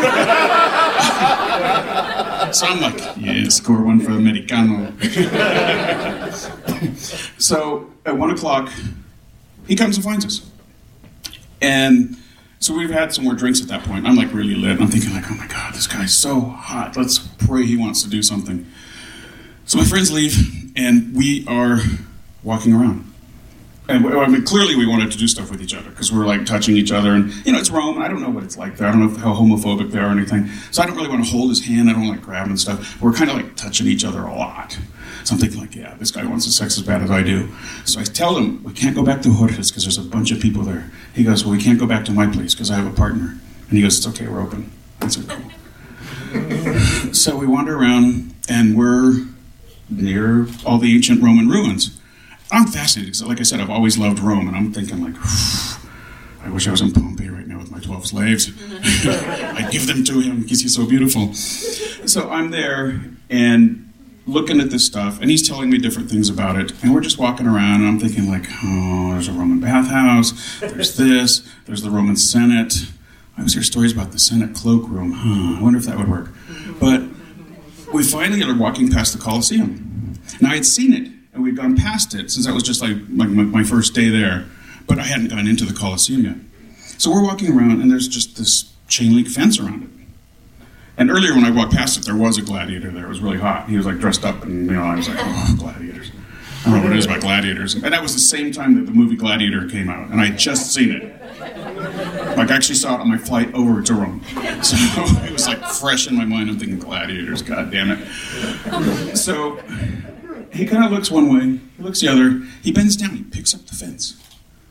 So I'm like, yeah, score one for Americano. So at one o'clock, he comes and finds us. And so we've had some more drinks at that point. I'm like really lit. I'm thinking like, oh my God, this guy's so hot. Let's pray he wants to do something. So my friends leave, and we are walking around. And I mean, clearly we wanted to do stuff with each other because we were like touching each other. And, you know, it's Rome. I don't know what it's like there. I don't know how homophobic they are or anything. So I don't really want to hold his hand. I don't like grab him and stuff. We're kind of like touching each other a lot. So I'm thinking like, yeah, this guy wants the sex as bad as I do. So I tell him, we can't go back to Jorge's because there's a bunch of people there. He goes, well, we can't go back to my place because I have a partner. And he goes, it's okay, we're open. I said, cool. So we wander around, and we're near all the ancient Roman ruins. I'm fascinated because, like I said, I've always loved Rome, and I'm thinking like, I wish I was in Pompeii right now with my twelve slaves. I'd give them to him because he's so beautiful. So I'm there and looking at this stuff, and he's telling me different things about it, and we're just walking around, and I'm thinking like, oh, there's a Roman bathhouse, there's this, there's the Roman Senate. I always hear stories about the Senate cloakroom. Huh, I wonder if that would work. But we finally are walking past the Colosseum. Now, I had seen it, and we'd gone past it, since that was just like my, my first day there, but I hadn't gone into the Colosseum yet. So we're walking around, and there's just this chain link fence around it. And earlier when I walked past it, there was a gladiator there. It was really hot. He was like dressed up, and you know, I was like, oh, gladiators. I don't know what it is about gladiators. And that was the same time that the movie Gladiator came out, and I had just seen it. Like, I actually saw it on my flight over to Rome. So it was like fresh in my mind. I'm thinking gladiators, god damn it. So he kind of looks one way, he looks the other. He bends down, he picks up the fence.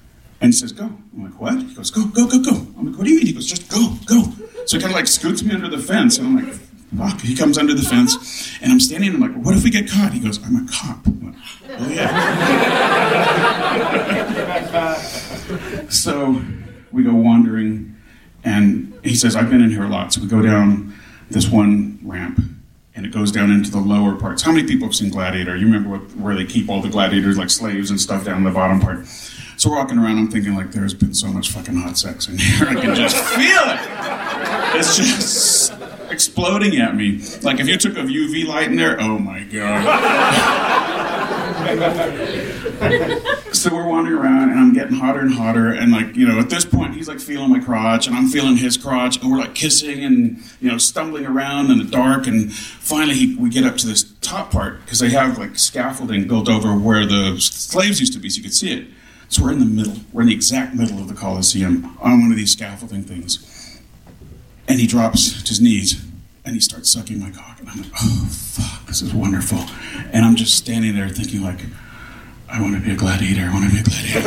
And he says, go. I'm like, what? He goes, go, go, go, go. I'm like, what do you mean? He goes, just go, go. So he kind of like scoots me under the fence. And I'm like, fuck. He comes under the fence. And I'm standing and I'm like, what if we get caught? He goes, I'm a cop. I'm like, oh, yeah. So we go wandering. And he says, I've been in here a lot. So we go down this one ramp. And it goes down into the lower parts. How many people have seen Gladiator? You remember what, where they keep all the gladiators, like slaves and stuff, down in the bottom part. So we're walking around, I'm thinking, like, there's been so much fucking hot sex in here. I can just feel it. It's just exploding at me. Like, if you took a U V light in there, oh my God. So we're wandering around, and I'm getting hotter and hotter, and, like, you know, at this point, he's, like, feeling my crotch, and I'm feeling his crotch, and we're, like, kissing and, you know, stumbling around in the dark, and finally he, we get up to this top part, because they have, like, scaffolding built over where the slaves used to be, so you could see it. So we're in the middle. We're in the exact middle of the Colosseum on one of these scaffolding things. And he drops to his knees, and he starts sucking my cock. And I'm like, oh, fuck, this is wonderful. And I'm just standing there thinking, like, I want to be a gladiator. I want to be a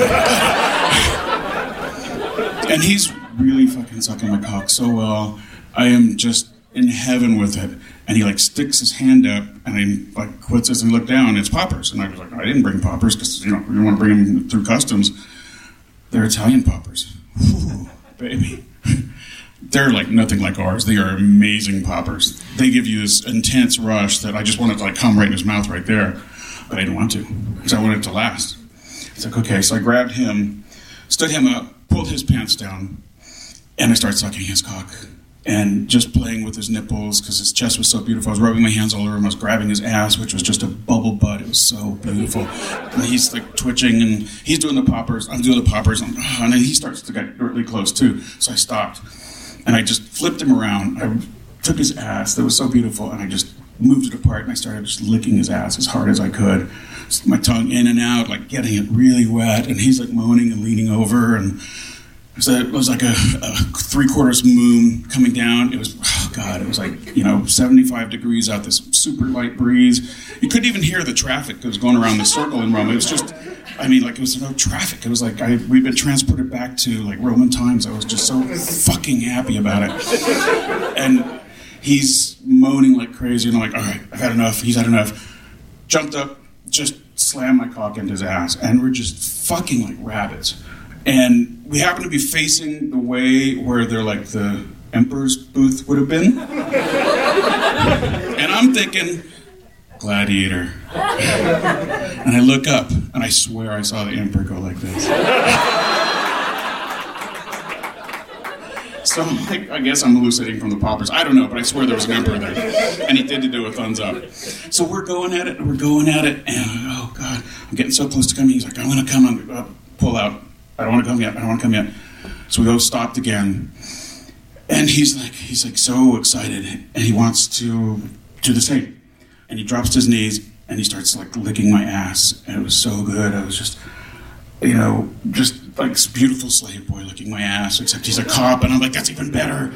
gladiator. And he's really fucking sucking my cock so well. I am just in heaven with it. And he, like, sticks his hand up, and he, like, puts this and look down. It's poppers. And I was like, I didn't bring poppers because, you know, we want to bring them through customs. They're Italian poppers. Ooh, baby. They're, like, nothing like ours. They are amazing poppers. They give you this intense rush that I just wanted to, like, come right in his mouth right there. But I didn't want to because I wanted it to last. It's like, okay. So I grabbed him, stood him up, pulled his pants down, and I started sucking his cock. And just playing with his nipples because his chest was so beautiful. I was rubbing my hands all over him. I was grabbing his ass, which was just a bubble butt. It was so beautiful. And he's like twitching, and he's doing the poppers. I'm doing the poppers. I'm, oh, and then he starts to get really close too. So I stopped, and I just flipped him around. I took his ass that was so beautiful, and I just moved it apart, and I started just licking his ass as hard as I could. Just my tongue in and out, like getting it really wet. And he's like moaning and leaning over, and So it was like a, a three-quarters moon coming down. It was, oh God, it was like, you know, seventy-five degrees out, this super light breeze. You couldn't even hear the traffic that was going around the circle in Rome. It was just, I mean, like, it was no traffic. It was like, I, we'd been transported back to, like, Roman times. I was just so fucking happy about it. And he's moaning like crazy, and I'm like, all right, I've had enough. He's had enough. Jumped up, just slammed my cock into his ass, and we're just fucking like rabbits. And we happen to be facing the way where they're like the emperor's booth would have been. And I'm thinking, gladiator. And I look up, and I swear I saw the emperor go like this. So I'm like, I guess I'm hallucinating from the poppers. I don't know, but I swear there was an emperor there. And he did to do a thumbs up. So we're going at it, and we're going at it, and oh God, I'm getting so close to coming. He's like, I'm gonna come, I'm gonna pull out. I don't want to come yet. I don't want to come yet. So we go stopped again, and he's like, he's like so excited, and he wants to do the same. And he drops to his knees, and he starts like licking my ass, and it was so good. I was just, you know, just like this beautiful slave boy licking my ass. Except he's a cop, and I'm like, that's even better.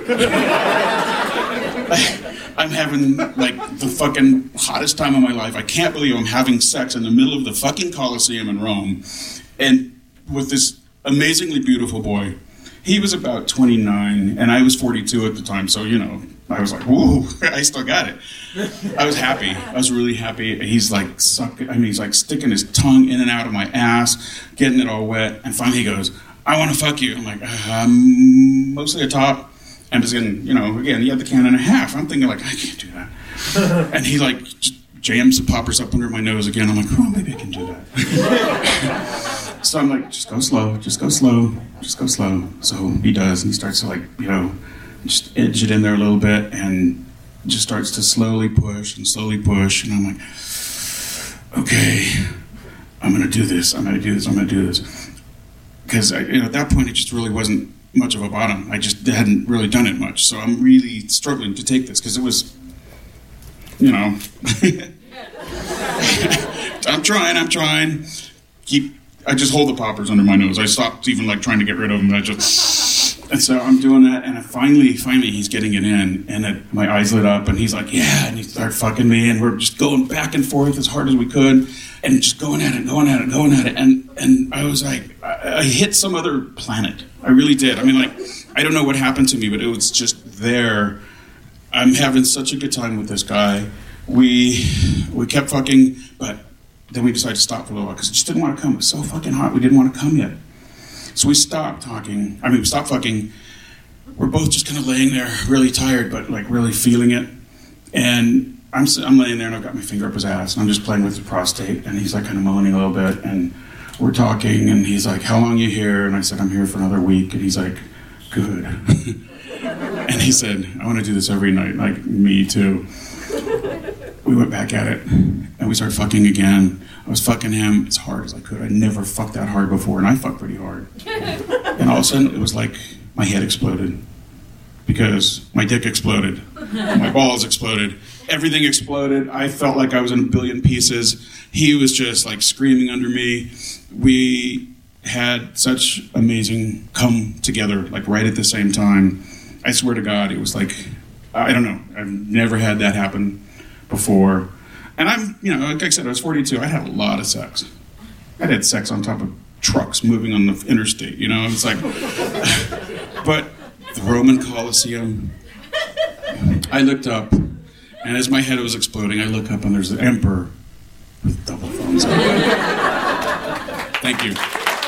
I'm having like the fucking hottest time of my life. I can't believe I'm having sex in the middle of the fucking Colosseum in Rome, and with this amazingly beautiful boy. He was about twenty-nine, and I was forty-two at the time, so, you know, I was like, whoa, I still got it. I was happy. I was really happy. He's like sucking, I mean, he's like sticking his tongue in and out of my ass, getting it all wet, and finally he goes, I want to fuck you. I'm like, um, mostly a top. And just getting, you know, again, he had the can and a half. I'm thinking, like, I can't do that. And he, like, jams the poppers up under my nose again. I'm like, oh, maybe I can do that. So I'm like, just go slow, just go slow, just go slow. So he does, and he starts to like, you know, just edge it in there a little bit, and just starts to slowly push and slowly push. And I'm like, okay, I'm gonna do this, I'm gonna do this, I'm gonna do this. Because you know, at that point, it just really wasn't much of a bottom. I just hadn't really done it much. So I'm really struggling to take this, because it was, you know, I'm trying, I'm trying. Keep. I just hold the poppers under my nose. I stopped even like trying to get rid of them. I just, and so I'm doing that, and I finally, finally, he's getting it in, and it, my eyes lit up, and he's like, yeah, and he started fucking me, and we're just going back and forth as hard as we could, and just going at it, going at it, going at it, and and I was like, I, I hit some other planet. I really did. I mean, like, I don't know what happened to me, but it was just there. I'm having such a good time with this guy. We we kept fucking, but then we decided to stop for a little while because it just didn't want to come. It was so fucking hot. We didn't want to come yet. So we stopped talking. I mean, we stopped fucking. We're both just kind of laying there, really tired, but like really feeling it. And I'm I'm laying there, and I've got my finger up his ass, and I'm just playing with his prostate, and he's like kind of moaning a little bit, and we're talking, and he's like, "How long are you here?" And I said, "I'm here for another week," and he's like, "Good." And he said, "I want to do this every night." Like, me too. We went back at it, and we started fucking again. I was fucking him as hard as I could. I never fucked that hard before, and I fucked pretty hard. And all of a sudden, it was like my head exploded. Because my dick exploded. My balls exploded. Everything exploded. I felt like I was in a billion pieces. He was just like screaming under me. We had such amazing come together, like right at the same time. I swear to God, it was like, I don't know. I've never had that happen before. And I'm, you know, like I said, I was forty-two. I had a lot of sex. I had sex on top of trucks moving on the interstate, you know? It's like, but the Roman Colosseum, I looked up, and as my head was exploding, I look up and there's the emperor with double thumbs up. Thank you.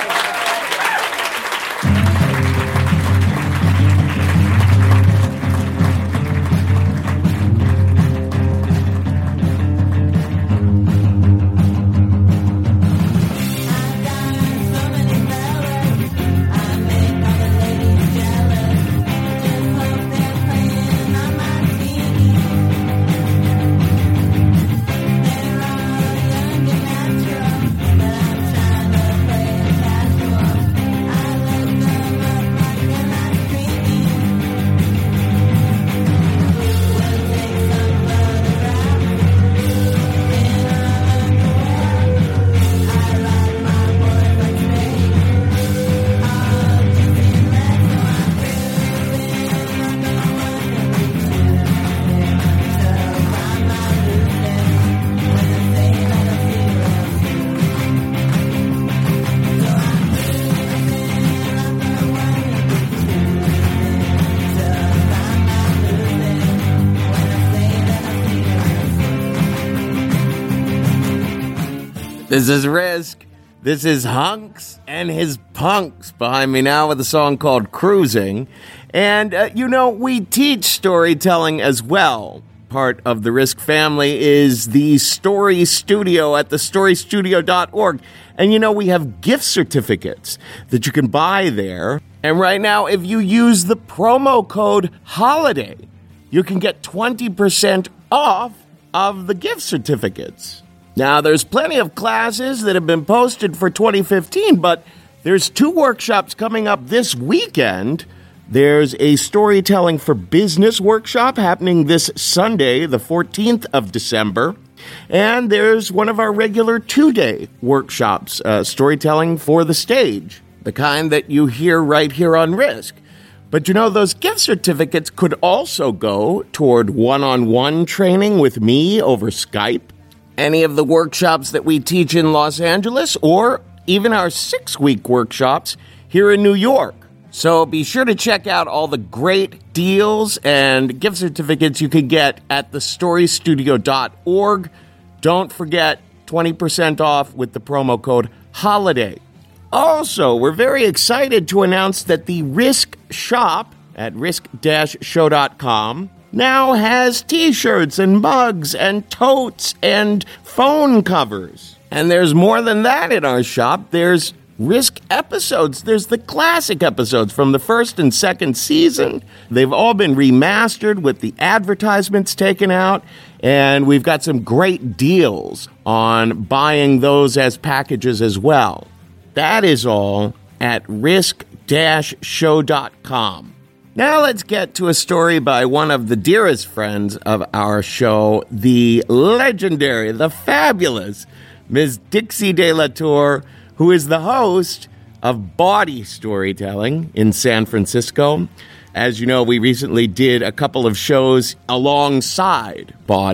This is Risk. This is Hunks and his punks behind me now with a song called Cruising. And, uh, you know, we teach storytelling as well. Part of the Risk family is the Story Studio at the story studio dot org. And, you know, we have gift certificates that you can buy there. And right now, if you use the promo code HOLIDAY, you can get twenty percent off of the gift certificates. Now, there's plenty of classes that have been posted for twenty fifteen, but there's two workshops coming up this weekend. There's a Storytelling for Business workshop happening this Sunday, the fourteenth of December. And there's one of our regular two-day workshops, uh, Storytelling for the Stage, the kind that you hear right here on Risk. But you know, those gift certificates could also go toward one-on-one training with me over Skype, any of the workshops that we teach in Los Angeles, or even our six-week workshops here in New York. So be sure to check out all the great deals and gift certificates you can get at the story studio dot org. Don't forget twenty percent off with the promo code HOLIDAY. Also, we're very excited to announce that the Risk shop at risk dash show dot com now has t-shirts and mugs and totes and phone covers. And there's more than that in our shop. There's Risk episodes. There's the classic episodes from the first and second season. They've all been remastered with the advertisements taken out, and we've got some great deals on buying those as packages as well. That is all at risk dash show dot com. Now let's get to a story by one of the dearest friends of our show, the legendary, the fabulous Miz Dixie De La Tour, who is the host of Bawdy Storytelling in San Francisco. As you know, we recently did a couple of shows alongside Bawdy.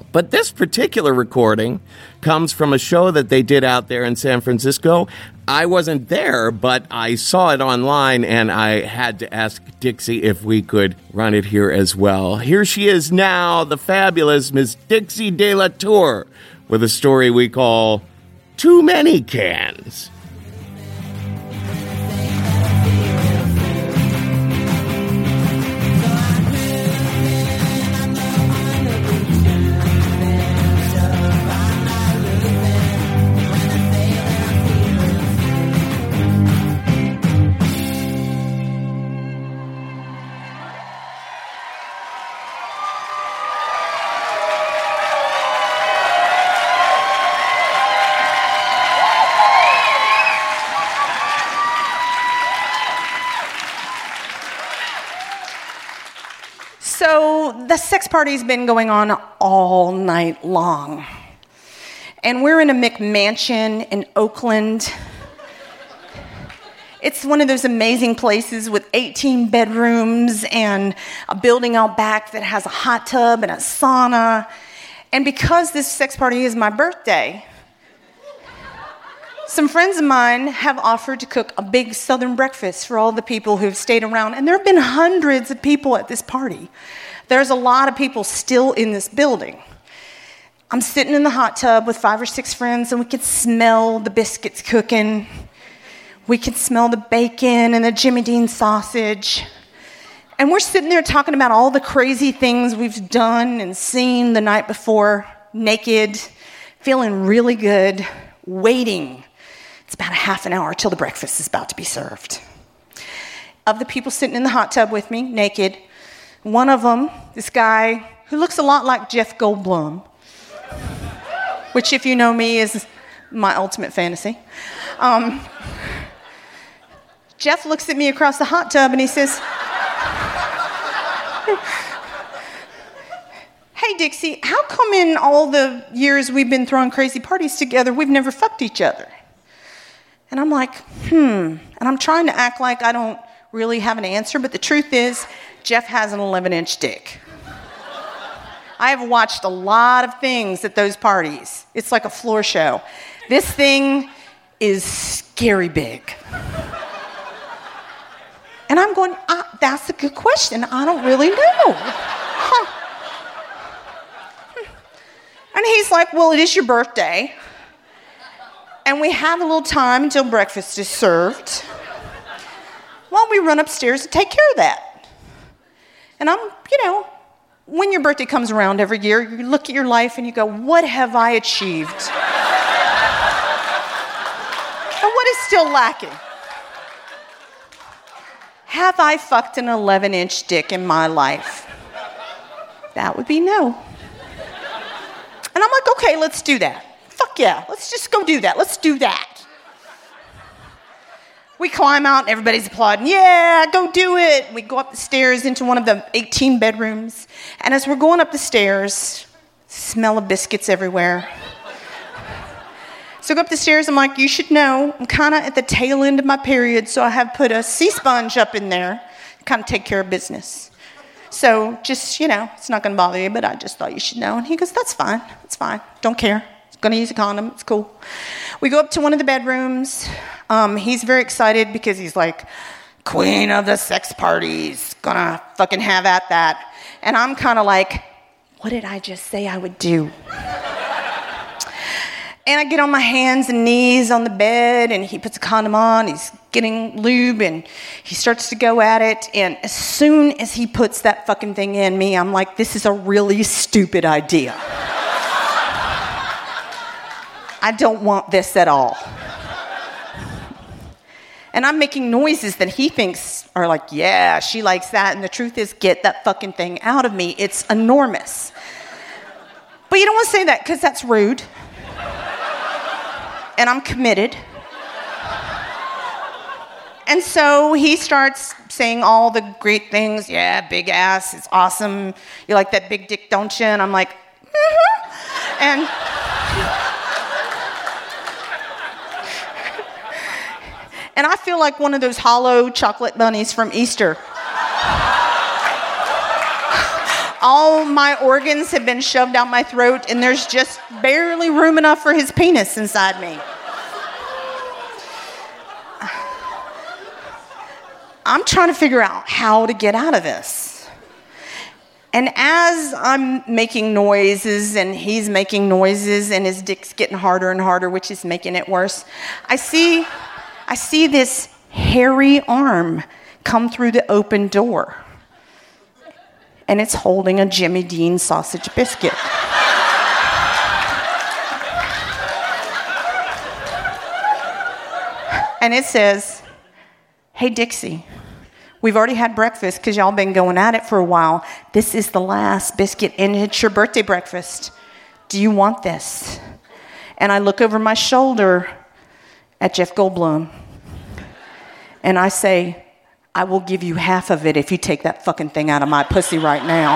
But this particular recording comes from a show that they did out there in San Francisco. I wasn't there, but I saw it online, and I had to ask Dixie if we could run it here as well. Here she is now, the fabulous Miss Dixie De La Tour, with a story we call Too Many Cans. So the sex party's been going on all night long. And we're in a McMansion in Oakland. It's one of those amazing places with eighteen bedrooms and a building out back that has a hot tub and a sauna. And because this sex party is my birthday, some friends of mine have offered to cook a big Southern breakfast for all the people who've stayed around. And there have been hundreds of people at this party. There's a lot of people still in this building. I'm sitting in the hot tub with five or six friends, and we can smell the biscuits cooking. We can smell the bacon and the Jimmy Dean sausage. And we're sitting there talking about all the crazy things we've done and seen the night before, naked, feeling really good, waiting. It's about a half an hour till the breakfast is about to be served. Of the people sitting in the hot tub with me, naked, one of them, this guy who looks a lot like Jeff Goldblum, which, if you know me, is my ultimate fantasy. Um, Jeff looks at me across the hot tub and he says, "Hey, Dixie, how come in all the years we've been throwing crazy parties together, we've never fucked each other?" And I'm like, hmm. And I'm trying to act like I don't really have an answer, but the truth is, Jeff has an eleven-inch dick. I have watched a lot of things at those parties. It's like a floor show. This thing is scary big. And I'm going, ah, that's a good question. I don't really know. Huh. And he's like, well, it is your birthday. And we have a little time until breakfast is served. Well, we run upstairs and take care of that. And I'm, you know, when your birthday comes around every year, you look at your life and you go, what have I achieved? And what is still lacking? Have I fucked an eleven-inch dick in my life? That would be no. And I'm like, okay, let's do that. Fuck yeah, let's just go do that. Let's do that. We climb out and everybody's applauding. Yeah, go do it. We go up the stairs into one of the eighteen bedrooms. And as we're going up the stairs, smell of biscuits everywhere. So I go up the stairs. I'm like, you should know, I'm kind of at the tail end of my period, so I have put a sea sponge up in there to kind of take care of business. So just, you know, it's not going to bother you, but I just thought you should know. And he goes, that's fine. That's fine. Don't care. Going to use a condom. It's cool. We go up to one of the bedrooms. Um, he's very excited because he's like, queen of the sex parties. Gonna fucking have at that. And I'm kind of like, what did I just say I would do? And I get on my hands and knees on the bed, and he puts a condom on. He's getting lube, and he starts to go at it. And as soon as he puts that fucking thing in me, I'm like, this is a really stupid idea. I don't want this at all. And I'm making noises that he thinks are like, yeah, she likes that. And the truth is, get that fucking thing out of me. It's enormous. But you don't want to say that because that's rude. And I'm committed. And so he starts saying all the great things. Yeah, big ass, it's awesome. You like that big dick, don't you? And I'm like, mm-hmm. And... And I feel like one of those hollow chocolate bunnies from Easter. All my organs have been shoved down my throat, and there's just barely room enough for his penis inside me. I'm trying to figure out how to get out of this. And as I'm making noises and he's making noises and his dick's getting harder and harder, which is making it worse, I see, I see this hairy arm come through the open door. And it's holding a Jimmy Dean sausage biscuit. And it says, "Hey, Dixie, we've already had breakfast because y'all been going at it for a while. This is the last biscuit, and it's your birthday breakfast. Do you want this?" And I look over my shoulder at Jeff Goldblum, and I say, "I will give you half of it if you take that fucking thing out of my pussy right now."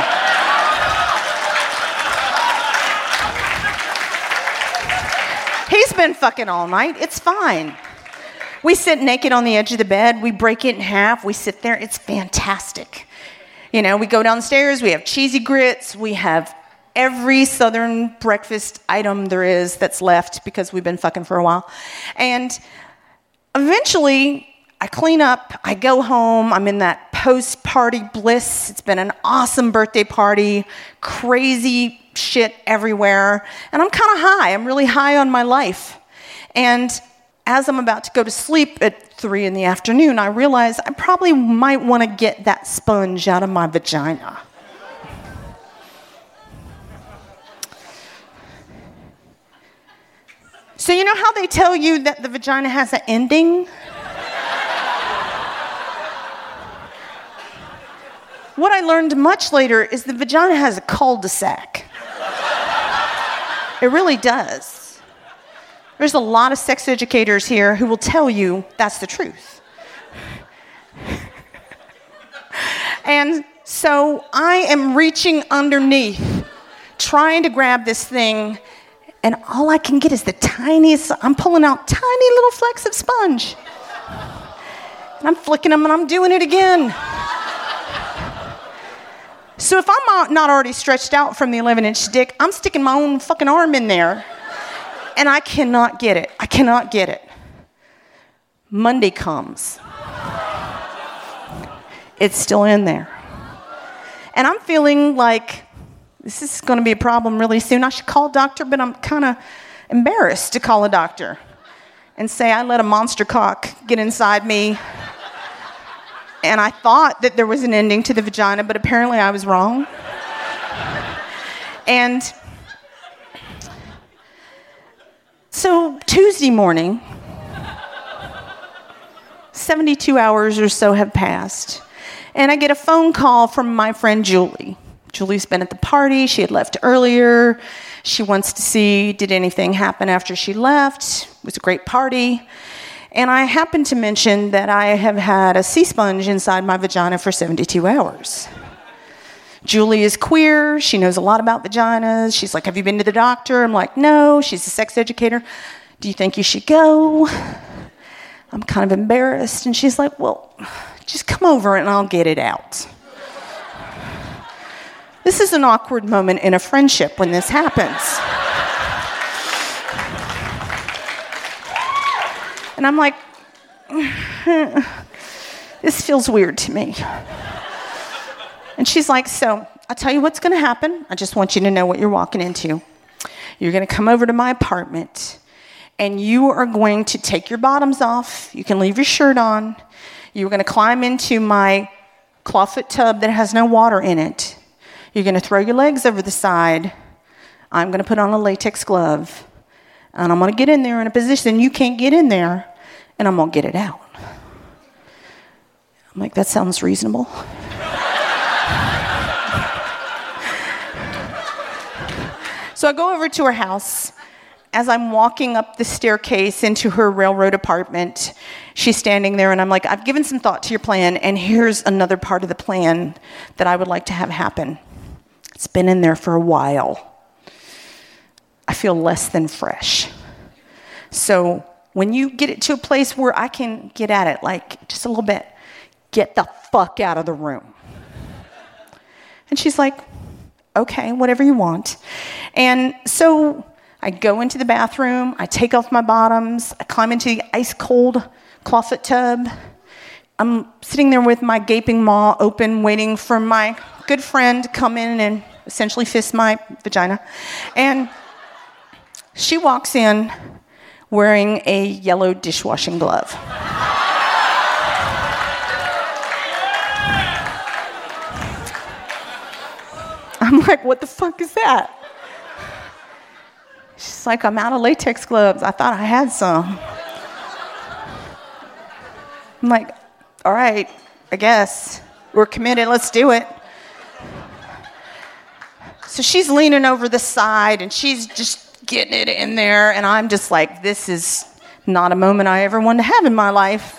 He's been fucking all night. It's fine. We sit naked on the edge of the bed. We break it in half. We sit there. It's fantastic. You know, we go downstairs. We have cheesy grits. We have every Southern breakfast item there is that's left because we've been fucking for a while. And eventually, I clean up. I go home. I'm in that post-party bliss. It's been an awesome birthday party. Crazy shit everywhere. And I'm kind of high. I'm really high on my life. And as I'm about to go to sleep at three in the afternoon, I realize I probably might want to get that sponge out of my vagina. So you know how they tell you that the vagina has an ending? What I learned much later is the vagina has a cul-de-sac. It really does. There's a lot of sex educators here who will tell you that's the truth. And so I am reaching underneath, trying to grab this thing, and all I can get is the tiniest, I'm pulling out tiny little flecks of sponge. And I'm flicking them and I'm doing it again. So if I'm not already stretched out from the eleven inch dick, I'm sticking my own fucking arm in there. And I cannot get it. I cannot get it. Monday comes. It's still in there. And I'm feeling like this is going to be a problem really soon. I should call a doctor, but I'm kind of embarrassed to call a doctor and say I let a monster cock get inside me. And I thought that there was an ending to the vagina, but apparently I was wrong. And so Tuesday morning, seventy-two hours or so have passed, and I get a phone call from my friend Julie. Julie's been at the party. She had left earlier. She wants to see, did anything happen after she left? It was a great party. And I happened to mention that I have had a sea sponge inside my vagina for seventy-two hours. Julie is queer. She knows a lot about vaginas. She's like, "Have you been to the doctor?" I'm like, "No." She's a sex educator. "Do you think you should go?" I'm kind of embarrassed. And she's like, "Well, just come over and I'll get it out." This is an awkward moment in a friendship when this happens. And I'm like, this feels weird to me. And she's like, "So, I'll tell you what's going to happen. I just want you to know what you're walking into. You're going to come over to my apartment, and you are going to take your bottoms off. You can leave your shirt on. You're going to climb into my clawfoot tub that has no water in it. You're going to throw your legs over the side. I'm going to put on a latex glove, and I'm going to get in there in a position you can't get in there, and I'm going to get it out." I'm like, that sounds reasonable. So I go over to her house. As I'm walking up the staircase into her railroad apartment, she's standing there, and I'm like, "I've given some thought to your plan, and here's another part of the plan that I would like to have happen. It's been in there for a while. I feel less than fresh. So when you get it to a place where I can get at it, like just a little bit, get the fuck out of the room." And she's like, okay, whatever you want. And so I go into the bathroom, I take off my bottoms, I climb into the ice-cold clawfoot tub. I'm sitting there with my gaping maw open, waiting for my good friend to come in and essentially fist my vagina. And she walks in wearing a yellow dishwashing glove. I'm like, what the fuck is that? She's like, I'm out of latex gloves. I thought I had some. I'm like, all right, I guess. We're committed, let's do it. So she's leaning over the side and she's just getting it in there. And I'm just like, this is not a moment I ever wanted to have in my life.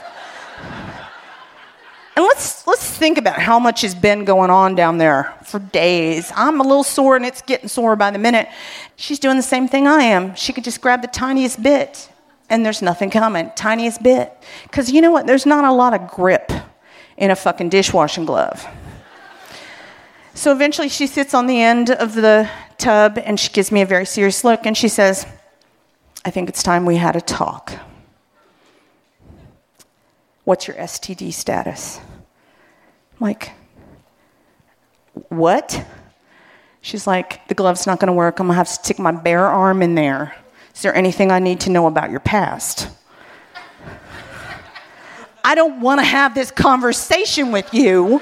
And let's let's think about how much has been going on down there for days. I'm a little sore and it's getting sore by the minute. She's doing the same thing I am. She could just grab the tiniest bit and there's nothing coming. Tiniest bit. Because you know what? There's not a lot of grip in a fucking dishwashing glove. So eventually she sits on the end of the tub and she gives me a very serious look and she says, I think it's time we had a talk. What's your S T D status? I'm like, what? She's like, the glove's not going to work. I'm going to have to stick my bare arm in there. Is there anything I need to know about your past? I don't want to have this conversation with you.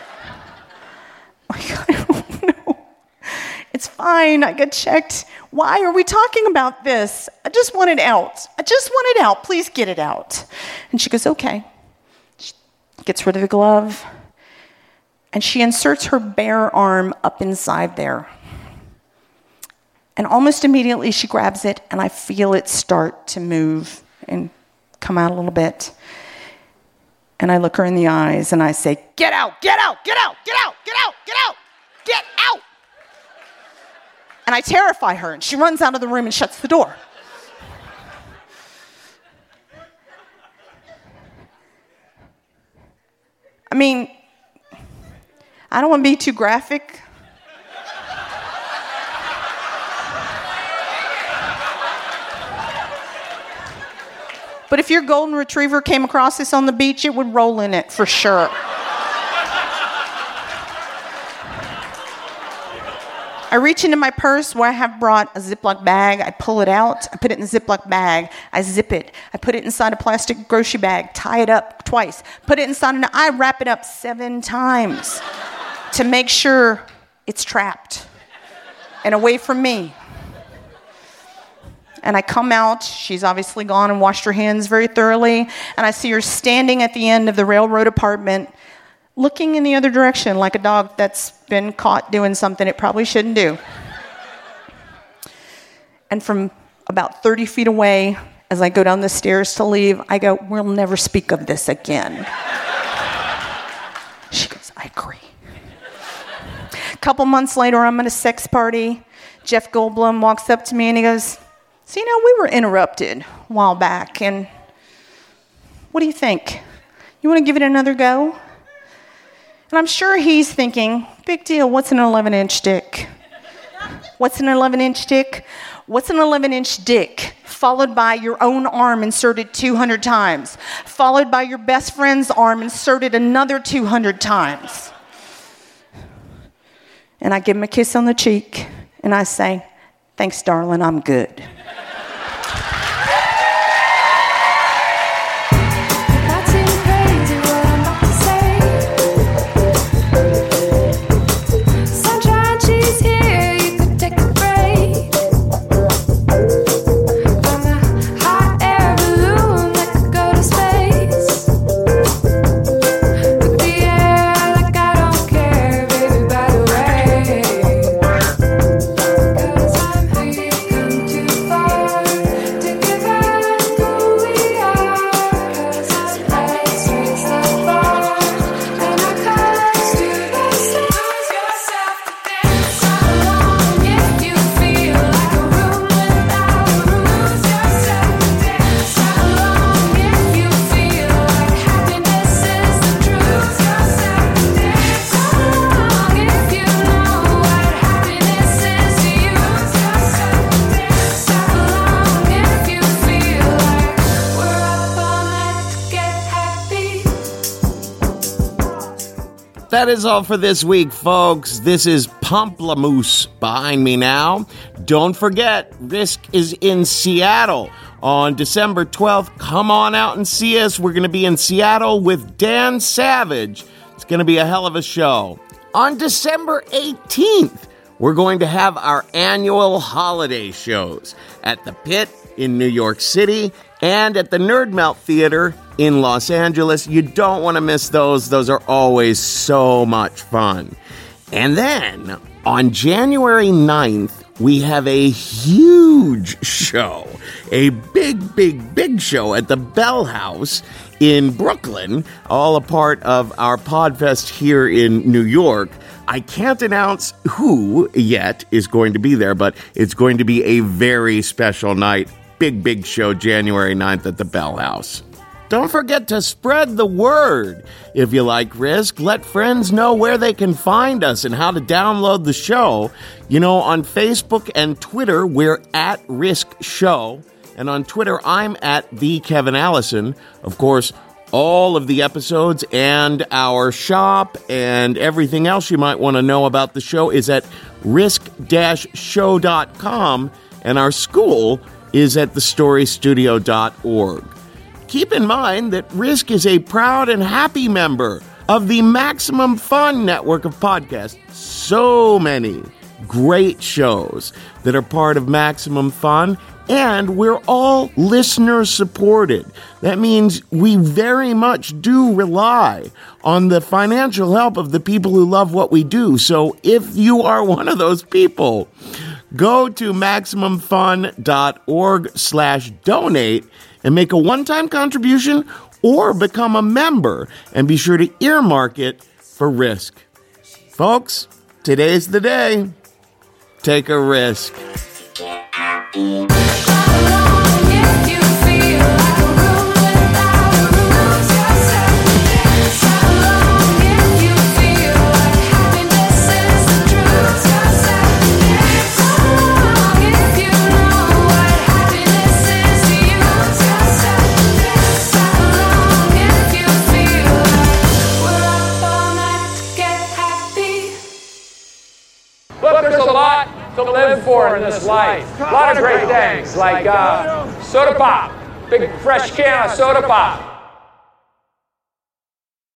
Like, I don't know. It's fine. I got checked. Why are we talking about this? I just want it out. I just want it out. Please get it out. And she goes, okay. She gets rid of the glove. And she inserts her bare arm up inside there. And almost immediately she grabs it, and I feel it start to move and come out a little bit. And I look her in the eyes, and I say, get out, get out, get out, get out, get out, get out, get out. And I terrify her, and she runs out of the room and shuts the door. I mean, I don't want to be too graphic. But if your golden retriever came across this on the beach, it would roll in it for sure. I reach into my purse where I have brought a Ziploc bag. I pull it out. I put it in the Ziploc bag. I zip it. I put it inside a plastic grocery bag, tie it up twice, put it inside, and I wrap it up seven times to make sure it's trapped and away from me. And I come out. She's obviously gone and washed her hands very thoroughly. And I see her standing at the end of the railroad apartment, looking in the other direction like a dog that's been caught doing something it probably shouldn't do. And from about thirty feet away, as I go down the stairs to leave, I go, we'll never speak of this again. She goes, I agree. A couple months later, I'm at a sex party. Jeff Goldblum walks up to me and he goes, so, you know, we were interrupted a while back, and what do you think? You want to give it another go? And I'm sure he's thinking, big deal, what's an eleven-inch dick? What's an eleven-inch dick? What's an eleven-inch dick? Followed by your own arm inserted two hundred times. Followed by your best friend's arm inserted another two hundred times. And I give him a kiss on the cheek, and I say, thanks, darling, I'm good. That is all for this week, folks. This is Pomplamoose behind me now. Don't forget, Risk is in Seattle on December twelfth. Come on out and see us. We're going to be in Seattle with Dan Savage. It's going to be a hell of a show. On December eighteenth, we're going to have our annual holiday shows at the Pit in New York City and at the Nerd Melt Theater in Los Angeles. You don't want to miss those. Those are always so much fun. And then on January ninth, we have a huge show, a big, big, big show at the Bell House in Brooklyn, all a part of our Podfest here in New York. I can't announce who yet is going to be there, but it's going to be a very special night. Big, big show January ninth at the Bell House. Don't forget to spread the word. If you like Risk, let friends know where they can find us and how to download the show. You know, on Facebook and Twitter, we're at Risk Show. And on Twitter, I'm at the Kevin Allison. Of course, all of the episodes and our shop and everything else you might want to know about the show is at risk dash show dot com. And our school is at the story studio dot org. Keep in mind that Risk is a proud and happy member of the Maximum Fun network of podcasts. So many great shows that are part of Maximum Fun, and we're all listener-supported. That means we very much do rely on the financial help of the people who love what we do. So if you are one of those people, go to maximum fun dot org slash donate and make a one-time contribution or become a member, and be sure to earmark it for Risk. Folks, today's the day. Take a risk. Look, there's a lot to live for in this life. A lot of great things, like uh, soda pop. Big fresh can of soda pop.